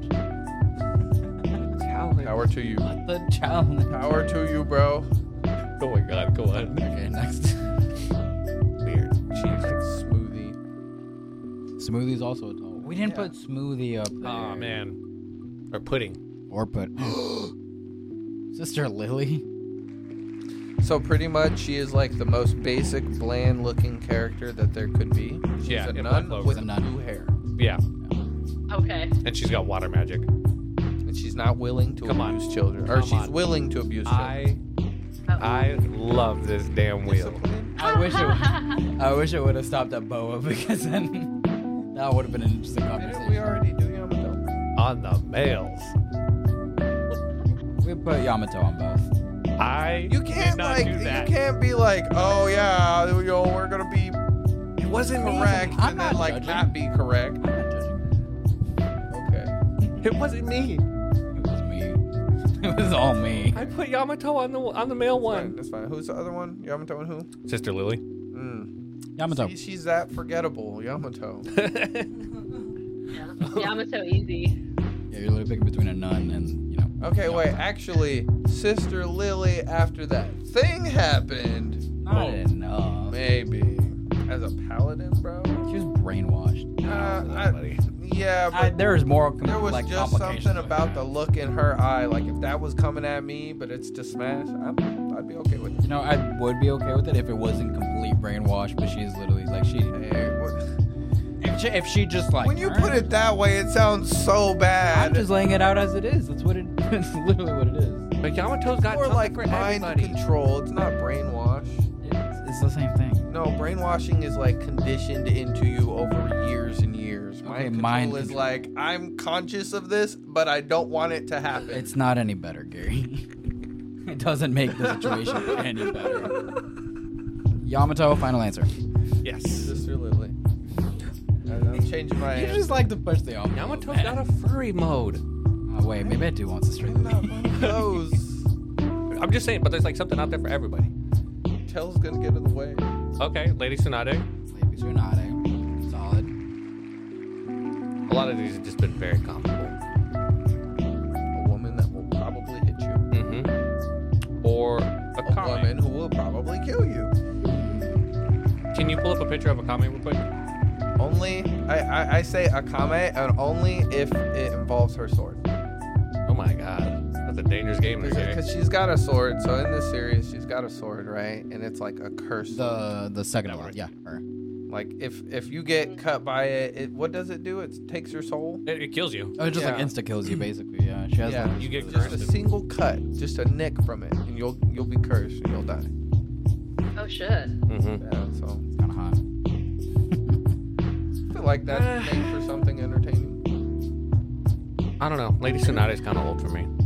Power to you. What the challenge? Power to you, bro. Oh my god, go on. Okay, next. Weird. Jeez, smoothie. Smoothie's also a tall. We didn't Yeah. put smoothie up there. Oh man. Or pudding. Or put Sister Lily. So pretty much, she is like the most basic, bland-looking character that there could be. She's Yeah, a in nun Black with Clover. A nun. blue hair, Yeah. Okay. And she's got water magic. and she's not willing to Come on. abuse children, or Come she's on. willing to abuse children. I love this damn wheel. Discipline. I wish it would have stopped at Boa because then that would have been an interesting Didn't conversation. we already do Yamato? On the males. We put Yamato on both. I You did can't not like, do that. you can't be like, oh yeah, you know, we're gonna be It wasn't correct, I'm and not then like judging. not be correct. I'm not judging. Okay. It wasn't me. It was me. It was all me. I put Yamato on the male Fine, one. that's fine. Who's the other one? Yamato and who? Sister Lily. Yamato. She's that forgettable, Yamato. Yeah. Yamato easy. Yeah, you're literally picking between a nun and, you know. Okay, wait. Actually, Sister Lily, after that thing happened, Not enough. maybe as a paladin, bro. She was brainwashed. Buddy. Yeah, but There's more there was like just complications something with about that. the look in her eye. Like if that was coming at me, but it's to smash, I'd be okay with it. You know, I would be okay with it if it wasn't complete brainwash, but she's literally like Hey, what- if she just like when you put it that way, it sounds so bad. I'm just laying it out as it is. That's what it. It's literally what it is. But Yamato's got Or something like for mind everybody. control. It's not brainwash. It's the same thing. No, brainwashing is like conditioned into you over years and years. Okay, Mind mind control is control. like I'm conscious of this, but I don't want it to happen. It's not any better, Gary. It doesn't make the situation any better. Yamato, final answer. Yes. Sister Lily. I'm changing my You answer. just like to push the envelope. Yamato's man. got a furry mode. Oh, wait, maybe I do want Sister I'm not Lily. one of those. I'm just saying, but there's like something out there for everybody. Tail's gonna get in the way. Okay, Lady Tsunade. Maybe Tsunade. Solid. A lot of these have just been very comfortable. A woman that will probably hit you. Mm-hmm. Or a A Kame. woman who will probably kill you. Can you pull up a picture of a Kame real quick? Only I say Akame, and only if it involves her sword. Oh my god. That's a dangerous game this year. Because she's got a sword. So in this series, she's got a sword, right? And it's like a curse. The second one. Yeah, her. Like if you get cut by it, what does it do? It takes your soul. It kills you. Oh, it just like Yeah. insta kills you basically. Yeah, she has. Yeah, like, you get just a cursed. single cut, just a nick from it, and you'll be cursed and you'll die. Oh shit. Mm-hmm. Yeah, so kind of hot. I feel like that's made for something entertaining. I don't know. Lady Tsunade's kind of old for me.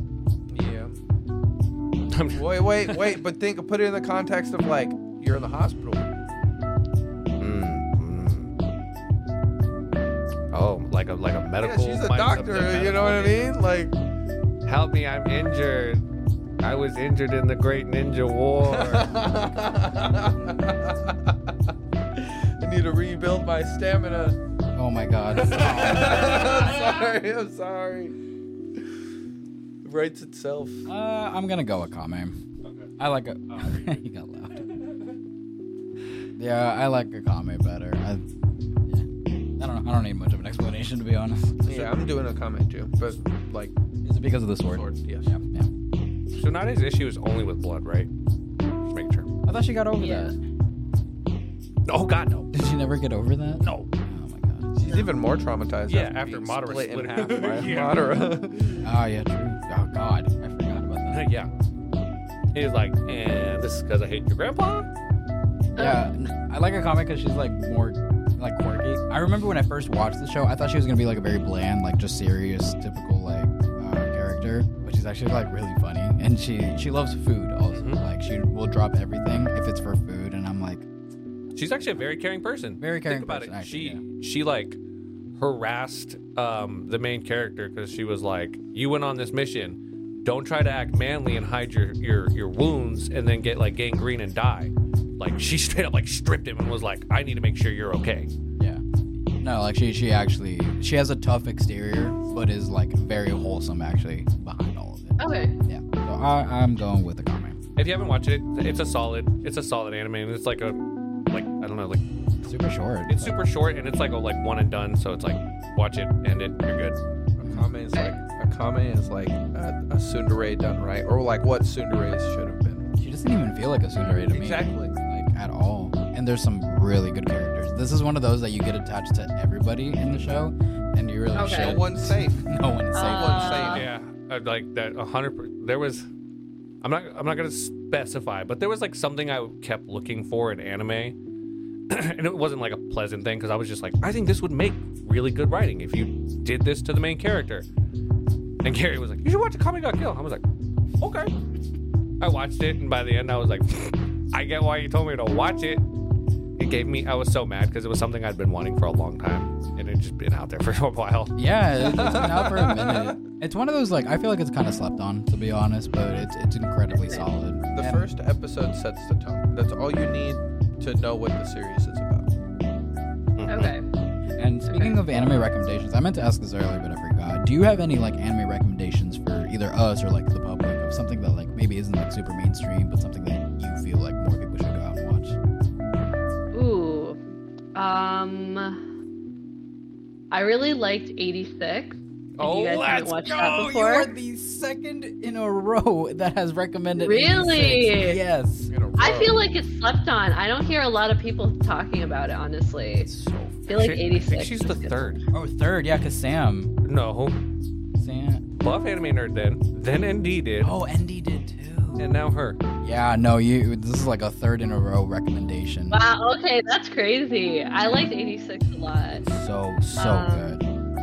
Yeah. I'm- Wait, but put it in the context of like you're in the hospital. Oh, like a Yeah, medical. she's a like doctor. something You know what I medical. mean? Like. Help me, I'm injured. I was injured in the Great Ninja War. I need to rebuild my stamina. Oh my god. I'm sorry. It writes itself. I'm gonna go with Kame. I like it. You got loud. Yeah, I like Akame better. I don't know. I don't need much of an explanation to be honest. Yeah, I'm doing a comment too, but like Is it because of the sword? yes. Yeah, yeah. Tsunade's issue is only with blood, right? Just making sure. I thought she got over Yeah. that. Oh God, no. Did she never get over that? No. Oh my god. She's even more traumatized. Yeah, after being Madara split in split half her. by Yeah. Madara. Oh yeah, true. Oh god, I forgot about that. Yeah. He's like, and this is because I hate your grandpa? Yeah, I like Akame because she's like more like quirky. I remember when I first watched the show, I thought she was gonna be like a very bland, like just serious, typical like character, but she's actually like really funny, and she loves food also. Mhm. Like she will drop everything if it's for food, and I'm like, She's actually a very caring person. Very caring Think about person, it. actually, She like harassed the main character because she was like, you went on this mission. Don't try to act manly and hide your wounds and then get like gangrene and die. Like she straight up like stripped him and was like, I need to make sure you're okay. yeah, no, like she actually she has a tough exterior, but is like very wholesome actually behind all of it. Okay. Yeah, so I'm going with Akame. If you haven't watched it, it's a solid anime and it's like a I don't know, like Super short. it's super short and it's like a one and done, so it's like watch it, end it, you're good. Akame is like a tsundere done right, or like what tsunderes should have been. She doesn't even feel like a tsundere to me. Exactly. Like at all. And there's some really good characters. This is one of those that you get attached to everybody in the show, and you really Okay. should. No one's safe. No one's safe. No one's safe. Yeah, like that 100%. There was, I'm not gonna specify, but there was like something I kept looking for in anime, and it wasn't like a pleasant thing because I was just like, I think this would make really good writing if you did this to the main character. And Gary was like, you should watch Akame ga Kill. I was like, okay. I watched it, and by the end, I was like, I get why you told me to watch it. It gave me, I was so mad because it was something I'd been wanting for a long time, and it had just been out there for a while. Yeah, it's been out for a minute. It's one of those like I feel like it's kind of slept on, to be honest, but it's incredibly solid. The And- first episode sets the tone. That's all you need to know what the series is about. Okay. And speaking of anime recommendations, I meant to ask this earlier, but I forgot. Do you have any like anime recommendations for either us or like the public of something that like maybe isn't like super mainstream, but something that you feel like more people should go out and watch? Ooh. I really liked 86. Oh, you guys haven't let's watched go! that You before. are the second in a row that has recommended Really? 86. Yes. In a I row. feel like it's slept on. I don't hear a lot of people talking about it, honestly. It's so I feel like She- 86. I think she's the is good. third. Oh, third, yeah, because Sam. No, Buff Anime Nerd then ND did, Oh, ND did too. and now her. Yeah, no, this is like a third in a row recommendation. Wow, okay, that's crazy. I liked 86 a lot. So Um, good.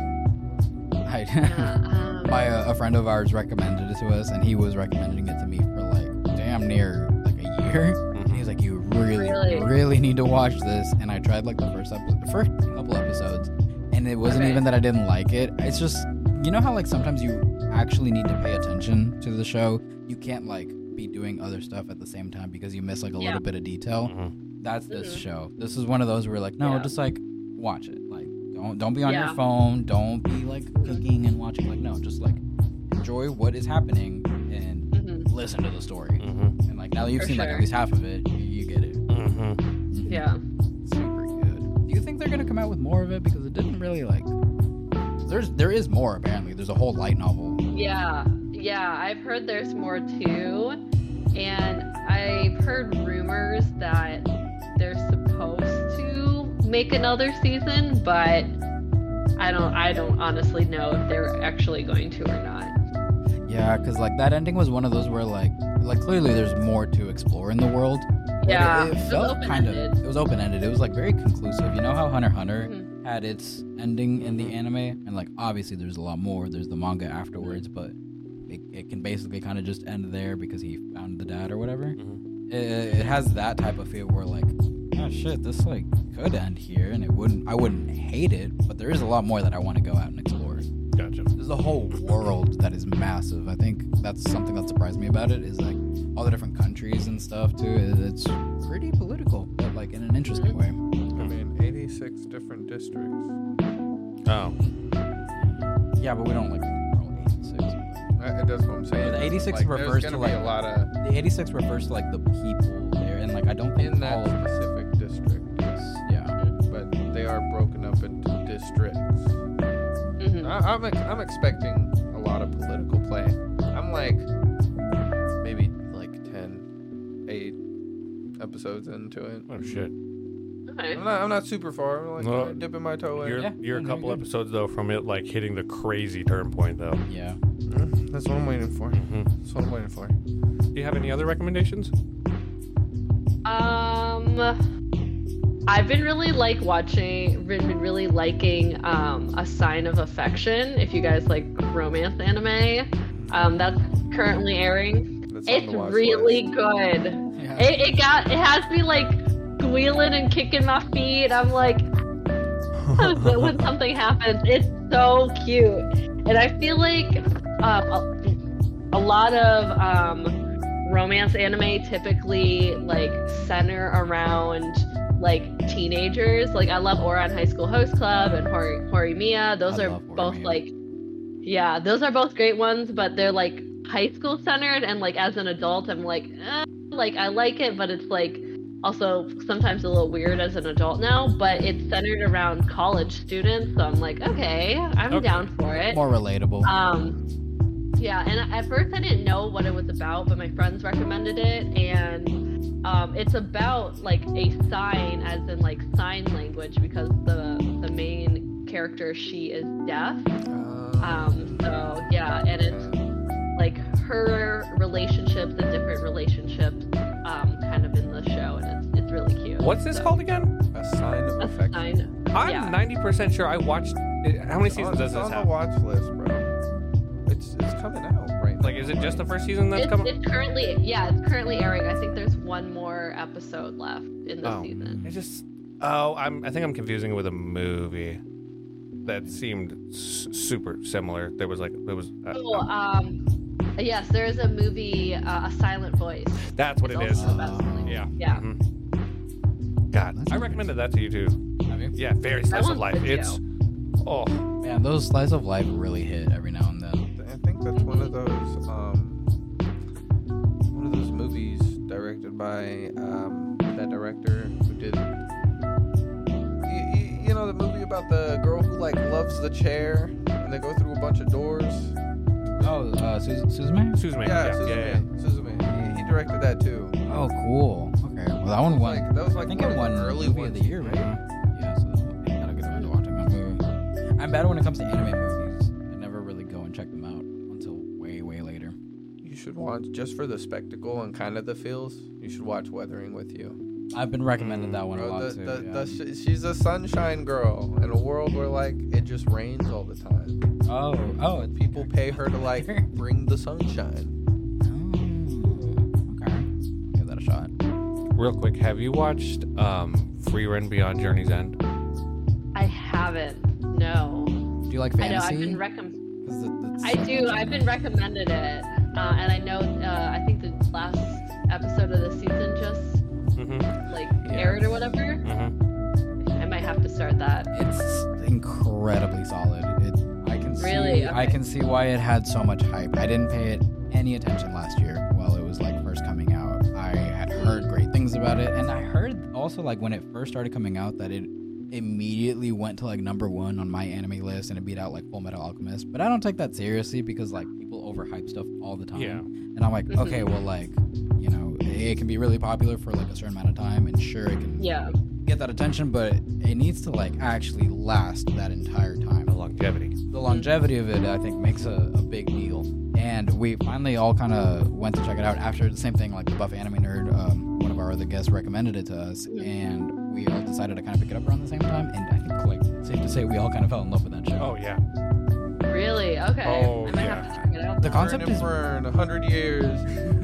Yeah, A friend of ours recommended it to us, and he was recommending it to me for like damn near like a year. And he's like, "You really, Really? really need to watch this." And I tried like the first couple episodes, and it wasn't Okay. even that I didn't like it. It's just, you know how like sometimes you actually need to pay attention to the show. You can't like be doing other stuff at the same time because you miss like a Yeah. little bit of detail. Mhm. That's this Mhm. show. This is one of those where like, no, Yeah. just like watch it. Like don't be on Yeah. your phone. Don't be like cooking and watching. Like no, just like enjoy what is happening and Mhm. listen to the story. Mm-hmm. And like now that you've For seen like sure. at least half of it, you get it. Mm-hmm. Mhm. Yeah. Super good. Do you think they're gonna come out with more of it? Because it didn't really like. There is more apparently. There's a whole light novel. Yeah, I've heard there's more too, and I've heard rumors that they're supposed to make another season, but I don't honestly know if they're actually going to or not. Yeah, because like that ending was one of those where like clearly there's more to explore in the world. but Yeah, it it was felt kind of. open-ended. It was open ended. It was like very conclusive. You know how Hunter x Hunter Mhm. had its ending in the anime, and like obviously there's a lot more. There's the manga afterwards, but it can basically kind of just end there because he found the dad or whatever. Mhm. It has that type of feel where like, oh shit, this like could end here, and I wouldn't hate it, but there is a lot more that I want to go out and explore. Gotcha. There's a whole world that is massive. I think that's something that surprised me about it is like all the different countries and stuff too. It's pretty political, but like in an interesting way. I mean, 86 different districts. Oh, Yeah, but we don't like roll 86. That's what I'm saying. The 86 like, refers there's to, gonna be like- a lot of The 86 refers to like the people there, and like I don't think in that all of this. specific district. Yes, Yeah. but they are broken up into districts. Mhm. I'm expecting a lot of political play. I'm like maybe like 8 episodes into it. oh shit. Okay. I'm not super far. I'm like No. dipping my toe in. You're Yeah, you're a no, couple you're good. episodes though from it like hitting the crazy turn point though. Yeah. That's what I'm waiting for. Mm-hmm. That's what I'm waiting for. Do you have any other recommendations? I've been really been really liking A Sign of Affection. If you guys like romance anime, that's currently airing. That's on It's the watch really list. good. Yeah. It has me like squealing and kicking my feet. I'm like, when something happens, it's so cute, and I feel like a lot of romance anime typically like center around like teenagers. Like I love Ouran High School Host Club and Horimiya. Those I are love both Horimiya. like, yeah, those are both great ones, but they're like high school centered, and like as an adult I'm like like I like it, but it's like also sometimes a little weird as an adult now, but it's centered around college students, so I'm like, okay, I'm Okay. down for it. More relatable. Yeah, and at first I didn't know what it was about, but my friends recommended it, and it's about like a sign, as in like sign language, because the main character, she is deaf. So yeah, and it's like her relationships and different relationships, kind of in the show, and it's really cute. What's this So, called again? A sign of A affection. sign. I'm Yeah. 90% sure I watched it. How many seasons does It's this on have? the watch list, bro. It's coming out right now. Like, is it just the first season that's It's coming? it's currently airing. I think there's one more episode left in this Oh. season. It just. Oh, I think I'm confusing it with a movie that seemed super similar. There was. Yes, there is a movie, A Silent Voice. That's what It's it is. also about something. Yeah. Yeah. Mhm. God, That's I recommended that to you too. Have you? Yeah, very slice of one's life. good, It's. Oh, Man, those slice of life really hit every now and then. I think that's one of those movies directed by that director who did you know the movie about the girl who like loves the chair, and they go through a bunch of doors. Oh, Suzume? Suzume. Yeah, Yeah. Suzume. He directed that too. Oh, cool. Okay. Well, that one won. That was like I think one it of won the early movie ones. of the year, right? Yeah. So I got a good one to watching that movie. I'm bad when it comes to anime movies. I never really go and check them out until way, way later. You should watch, just for the spectacle and kind of the feels. You should watch Weathering with You. I've been recommended that one a Bro, lot too. she's a sunshine girl in a world where like it just rains all the time. Oh, People pay her to like bring the sunshine. Okay. Give that a shot. Real quick, have you watched Free Run Beyond Journey's End? I haven't. No. Do you like I know. fantasy? I've been I do. I've been recommended it, and I know. I think the last episode of the season just aired or whatever. Mm-hmm. I might have to start that. It's incredibly solid. I can see. Really? I Okay. can see why it had so much hype. I didn't pay it any attention last year while it was like first coming out. I had heard great things about it, and I heard also like when it first started coming out that it immediately went to like #1 on my anime list, and it beat out like Full Metal Alchemist. But I don't take that seriously because like people overhype stuff all the time. Yeah. And I'm like, okay, well, like, you know, it can be really popular for like a certain amount of time, and sure, it can Yeah. get that attention, but it needs to like actually last that entire time. The longevity. The longevity of it, I think, makes a big deal. And we finally all kind of went to check it out after the same thing, like the Buff Anime Nerd, one of our other guests recommended it to us, and we all decided to kind of pick it up around the same time. And I think, like, safe to say, we all kind of fell in love with that show. Oh yeah. Really? Okay. Oh, I might have to check it out. The concept is Fern, 100 years.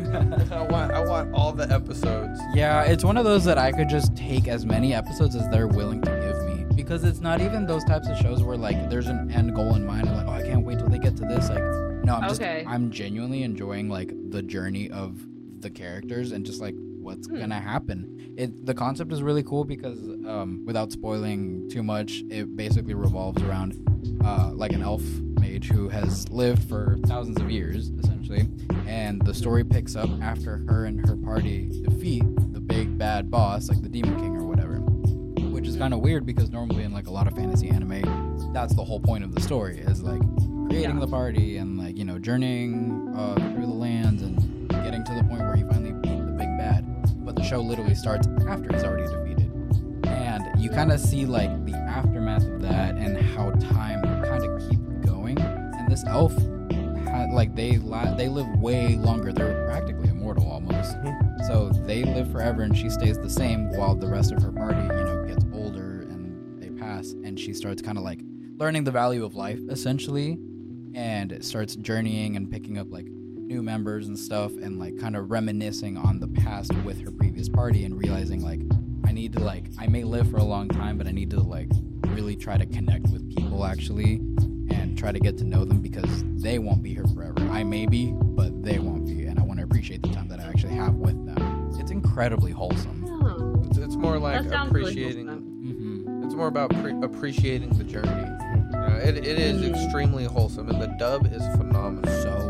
I want all the episodes. Yeah, it's one of those that I could just take as many episodes as they're willing to give me, because it's not even those types of shows where like there's an end goal in mind and like, oh, I can't wait till they get to this. Like, no, I'm genuinely enjoying like the journey of the characters and just like what's gonna happen. The concept is really cool because without spoiling too much, it basically revolves around like an elf mage who has lived for thousands of years essentially, and the story picks up after her and her party defeat the big bad boss, like the Demon King or whatever, which is kind of weird because normally in like a lot of fantasy anime, that's the whole point of the story, is like creating the party and like, you know, journeying through the lands and getting to the point where you finally beat the big bad. But the show literally starts after he's already defeated, and you kind of see like the aftermath of that and how time kind of keeps going. And this elf had like they live way longer. They're practically immortal almost. So they live forever, and she stays the same while the rest of her party, you know, gets older and they pass. And she starts kind of like learning the value of life essentially, and starts journeying and picking up like new members and stuff, and like kind of reminiscing on the past with her previous party, and realizing like I may live for a long time, but I need to like really try to connect with people actually and try to get to know them, because they won't be here forever. I may be, but they won't be, and I want to appreciate the time that I actually have with them. It's incredibly wholesome. Oh, It's more like that sounds really appreciating. wholesome. It's more about appreciating the journey. It is extremely wholesome, and the dub is phenomenal.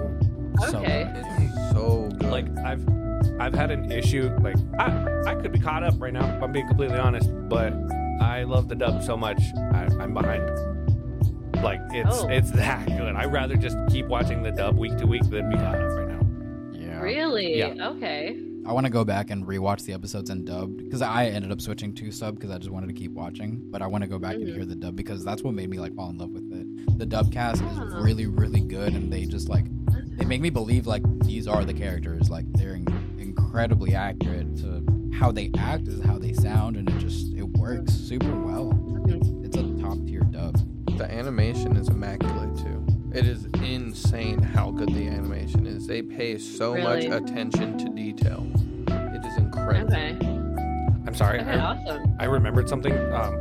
So Okay. It's so good. Like I've had an issue. Like I could be caught up right now, if I'm being completely honest, but I love the dub so much. I'm behind. Like it's that good. I'd rather just keep watching the dub week to week than be caught up right now. yeah. Really? Yeah. Okay. I want to go back and rewatch the episodes in dubbed, because I ended up switching to sub because I just wanted to keep watching. But I want to go back and hear the dub, because that's what made me like fall in love with it. The dub cast is really, really good, and they just like they make me believe like these are the characters. Like they're incredibly accurate to how they act, is how they sound, and it works super well. It's a top tier dub. The animation is immaculate too. It is insane how good the animation is. They pay so Really? much attention to detail. It is incredible. Okay. I'm sorry. Okay. Awesome. I remembered something.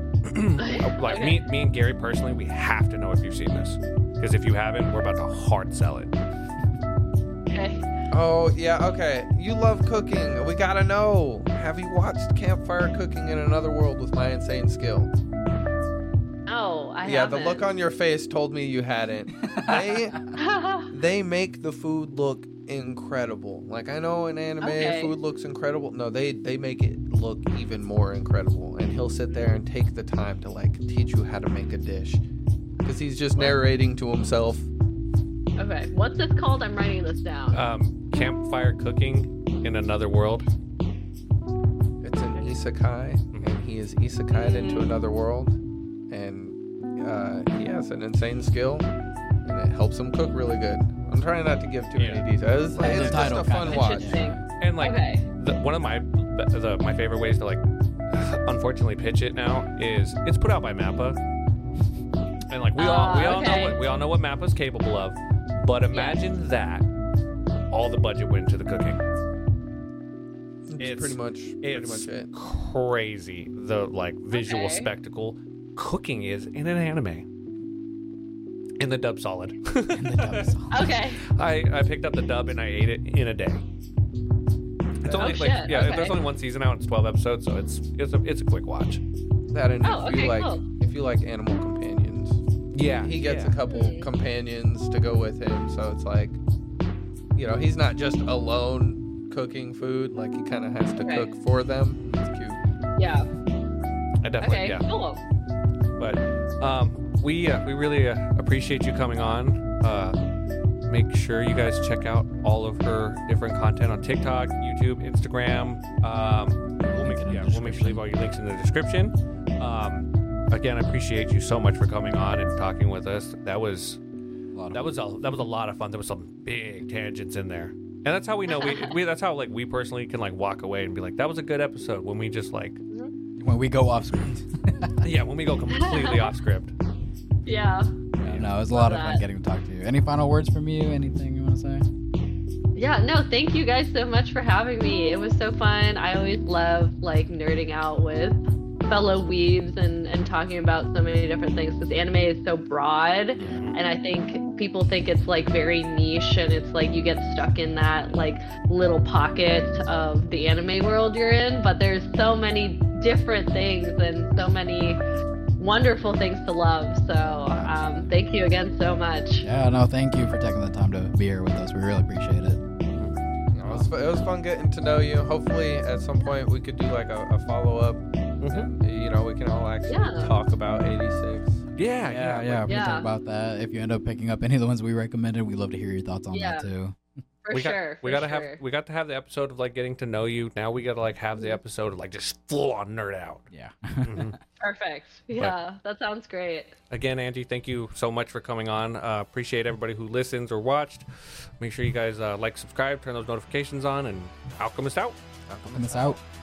Like Okay. me and Gary personally, we have to know if you've seen this, because if you haven't, we're about to hard sell it. Okay. Oh yeah, okay. You love cooking. We gotta know. Have you watched Campfire Cooking in Another World with My Insane Skill? No, I Yeah, haven't. the look on your face told me you hadn't. They make the food look incredible. Like, I know in anime Okay. food looks incredible. No, they make it look even more incredible. And he'll sit there and take the time to like teach you how to make a dish. because he's just narrating to himself. Okay, what's this called? I'm writing this down. Campfire cooking in another world. It's an isekai, and he is isekai'd into another world, and he has an insane skill, and it helps him cook really good. I'm trying not to give too many details. Like the It's just title a fun kinda. watch. Interesting. And like Okay. one of my favorite ways to like unfortunately pitch it now is it's put out by Mappa. And like we all okay. know what Mappa's capable of, but imagine that all the budget went to the cooking. It's pretty much it. Crazy the like visual Okay. spectacle cooking is in an anime. In the dub solid. In the dub song. Okay. I picked up the dub and I ate it in a day. It's only shit, okay. there's only one season out. It's 12 episodes, so it's a quick watch. That and Oh, if you okay, like cool. if you like animal companions. Yeah, He gets a couple companions to go with him, so it's like, you know, he's not just alone cooking food. Like he kind of has to Okay. cook for them. It's cute. Yeah. I definitely Okay. Cool. But we really appreciate you coming on. Make sure you guys check out all of her different content on TikTok, YouTube, Instagram. We'll make sure to leave all your links in the description. Again, I appreciate you so much for coming on and talking with us. That was a lot of fun. There was some big tangents in there, and that's how we know we that's how like we personally can like walk away and be like, that was a good episode when we just like When we go off script. when we go completely off script. Yeah. No, it was a lot of fun that. getting to talk to you. Any final words from you? Anything you want to say? Yeah, no, thank you guys so much for having me. It was so fun. I always love like nerding out with fellow weebs and talking about so many different things because anime is so broad, and I think people think it's like very niche and it's like you get stuck in that like little pocket of the anime world you're in, but there's so many different things and so many wonderful things to love. So thank you again so much. Yeah, no, thank you for taking the time to be here with us. We really appreciate it. It was fun getting to know you. Hopefully, at some point, we could do like a follow up. You know, we can all actually talk about 86. Yeah, we can Yeah. talk about that. If you end up picking up any of the ones we recommended, we'd love to hear your thoughts on Yeah. that too. For we sure. got to have the episode of like getting to know you. Now we got to like have the episode of like just full on nerd out. Yeah. Perfect. Yeah, that sounds great. Again, Angie, thank you so much for coming on. Appreciate everybody who listens or watched. Make sure you guys like, subscribe, turn those notifications on, and Alchemist out. Alchemist out.